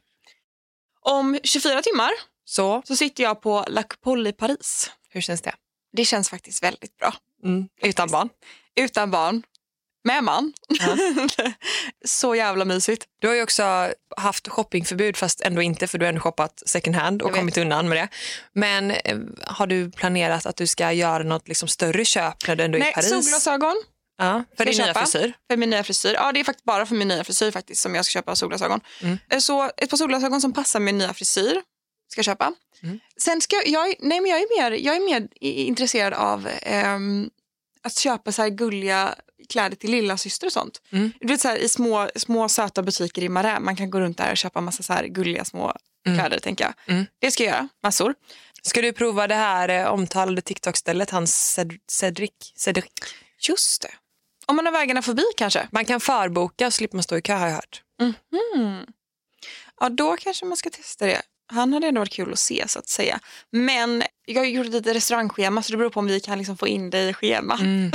Om tjugofyra timmar så, så sitter jag på La Coupole i Paris. Hur känns det? Det känns faktiskt väldigt bra. Mm. Utan barn? Utan barn. Med man. Ja. Så jävla mysigt. Du har ju också haft shoppingförbud, fast ändå inte, för du har ändå shoppat second hand och kommit undan med det. Men eh, har du planerat att du ska göra något liksom större köp när du ändå är Nej, i Paris? solglasögon. Ja, för din nya frisyr? För min nya frisyr. Ja, det är faktiskt bara för min nya frisyr faktiskt som jag ska köpa solglasögon. Mm. Så ett par solglasögon som passar min nya frisyr ska jag köpa. Mm. Sen ska jag, nej men jag är mer, jag är mer intresserad av um, att köpa så här gulliga kläder till lilla syster och sånt. Mm. Du vet så här, i små, små söta butiker i Marais, man kan gå runt där och köpa massa så här gulliga små mm. kläder, tänker jag. Mm. Det ska jag göra, massor. Ska du prova det här eh, omtalade TikTok-stället, hans Ced- Cedric? Cedric? Just det. Om man har vägarna förbi kanske. Man kan förboka och slipper man stå i kö, har jag hört. Mm-hmm. Ja, då kanske man ska testa det. Han hade ändå varit kul att se, så att säga. Men jag har gjort lite restaurangschema, så det beror på om vi kan liksom få in det i schema. Mm.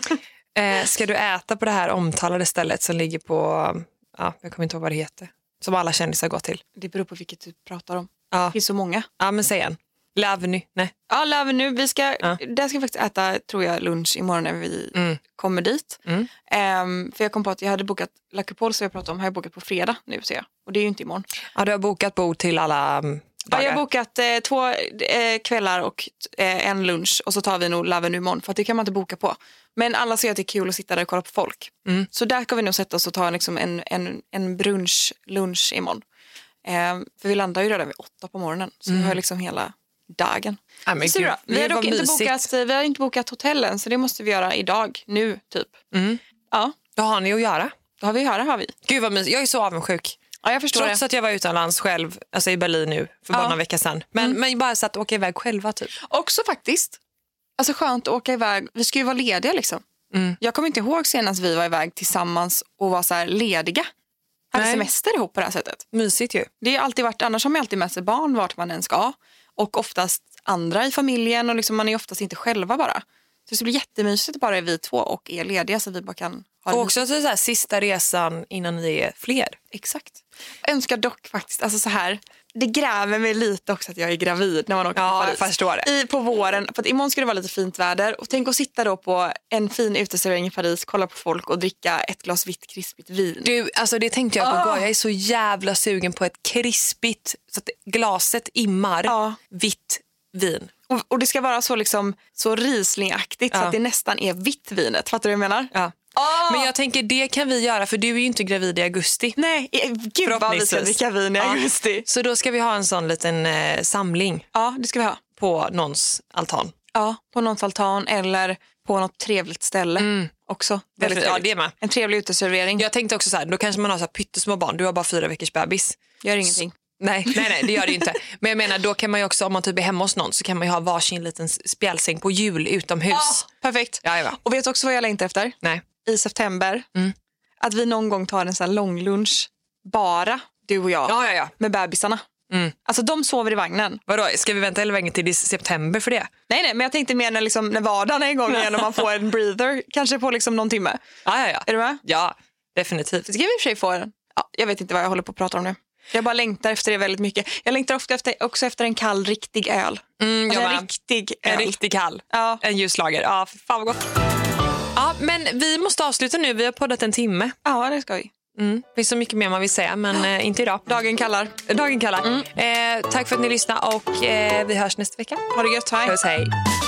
eh, ska du äta på det här omtalade stället som ligger på, ja, jag kommer inte ihåg vad det heter, som alla kändisar går till? Det beror på vilket du pratar om. Ja. Det finns så många. Ja, men säg en. L'Avenue, nej. Ja, L'Avenue. Vi ska, ja. Där ska vi faktiskt äta, tror jag, lunch imorgon när vi mm. kommer dit. Mm. Um, för jag kom på att jag hade bokat La Coupole, som jag pratade om, har jag bokat på fredag nu, ser jag. Och det är ju inte imorgon. Ja, du har bokat bord till alla um, dagar. Ja, jag har bokat eh, två eh, kvällar och eh, en lunch. Och så tar vi nog L'Avenue imorgon, för att det kan man inte boka på. Men alla säger att det är kul att sitta där och kolla på folk. Mm. Så där ska vi nog sätta oss och ta liksom en, en, en brunch, lunch imorgon. Um, för vi landar ju redan vid åtta på morgonen. Så mm. vi har liksom hela dagen. Ja, men så gud, vi, har dock inte bokat, vi har inte bokat hotellen, så det måste vi göra idag, nu typ. Mm. Ja. Då har ni att göra. Då har vi att göra, har vi. Gud vad mysigt, jag är så avundsjuk. Ja, jag förstår. Trots det. att jag var utomlands själv, alltså i Berlin nu, för bara ja. några veckor sedan. Men, mm. men bara så att åka iväg själva typ. Också faktiskt, alltså skönt att åka iväg, vi ska ju vara lediga liksom. Mm. Jag kommer inte ihåg senast vi var iväg tillsammans och var så här lediga. Hade Nej. semester ihop på det här sättet. Mysigt ju. Det har alltid varit, annars har man alltid med sig barn vart man än ska. Och oftast andra i familjen, och liksom man är oftast inte själva bara. Så det blir jättemysigt att bara är vi två och är lediga, så vi bara kan ha. Och också så här, sista resan innan ni är fler. Exakt. Jag önskar dock faktiskt, alltså så här, det gräver mig lite också att jag är gravid när man åker ja, på Paris. Jag förstår det. I, på våren, för att imorgon ska det vara lite fint väder. Och tänk att sitta då på en fin uteservering i Paris, kolla på folk och dricka ett glas vitt krispigt vin. Du, alltså det tänkte jag på oh. igår. Jag är så jävla sugen på ett krispigt, så att glaset immar oh. vitt vin. Och, och det ska vara så liksom så Riesling-aktigt, ja. så att det nästan är vitt vinet. Fattar du vad jag menar? Ja. Oh. Men jag tänker det kan vi göra för du är ju inte gravid i augusti. Nej, gud vad vi ska dricka vin i augusti. Ja. Så då ska vi ha en sån liten eh, samling. Ja, det ska vi ha. På någons altan. Ja, på någons altan eller på något trevligt ställe mm. också. Väldigt ja, det är med. En trevlig uteservering. Jag tänkte också så här, då kanske man har så här pyttesmå barn. Du har bara fyra veckors bebis. Gör ingenting. Nej, nej, nej, det gör det ju inte. Men jag menar, då kan man ju också, om man typ är hemma hos någon så kan man ju ha varsin liten spjälsäng på jul utomhus. Oh, perfekt. Ja, ja. Och vet också vad jag längtar efter? Nej. I september. Mm. Att vi någon gång tar en sån här lång lunch. Bara du och jag. Ja, ja, ja. Med bebisarna. Mm. Alltså de sover i vagnen. Vadå, ska vi vänta hela vägen till september för det? Nej, nej, men jag tänkte mer när, liksom, när vardagen är igång igen och man får en breather. Kanske på liksom någon timme. Ja, ja, ja. Är du med? Ja, definitivt. Ska vi i och för sig få en? Ja, jag vet inte vad jag håller på att prata om nu. Jag bara längtar efter det väldigt mycket. Jag längtar ofta efter, också efter en kall, riktig öl. Mm, alltså en med. riktig öl. En riktig kall. Ja. En ljuslager. Ja, fan vad gott. Ja, men vi måste avsluta nu. Vi har poddat en timme. Ja, det ska vi. Mm. Det finns så mycket mer man vill säga, men eh, inte idag. Dagen kallar. Dagen kallar. Mm. Eh, tack för att ni lyssnade och eh, vi hörs nästa vecka. Ha det gött, hej. Puss, hej.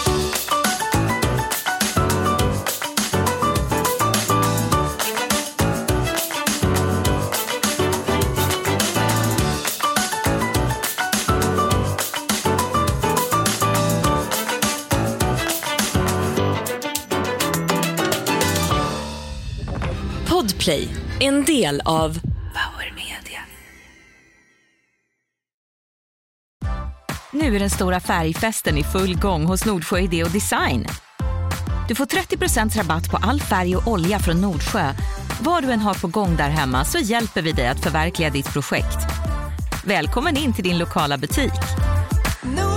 Podplay, en del av Power Media. Nu är den stora färgfesten i full gång hos Nordsjö Idé och Design. Du får trettio procent rabatt på all färg och olja från Nordsjö. Vad du än har på gång där hemma så hjälper vi dig att förverkliga ditt projekt. Välkommen in till din lokala butik. No.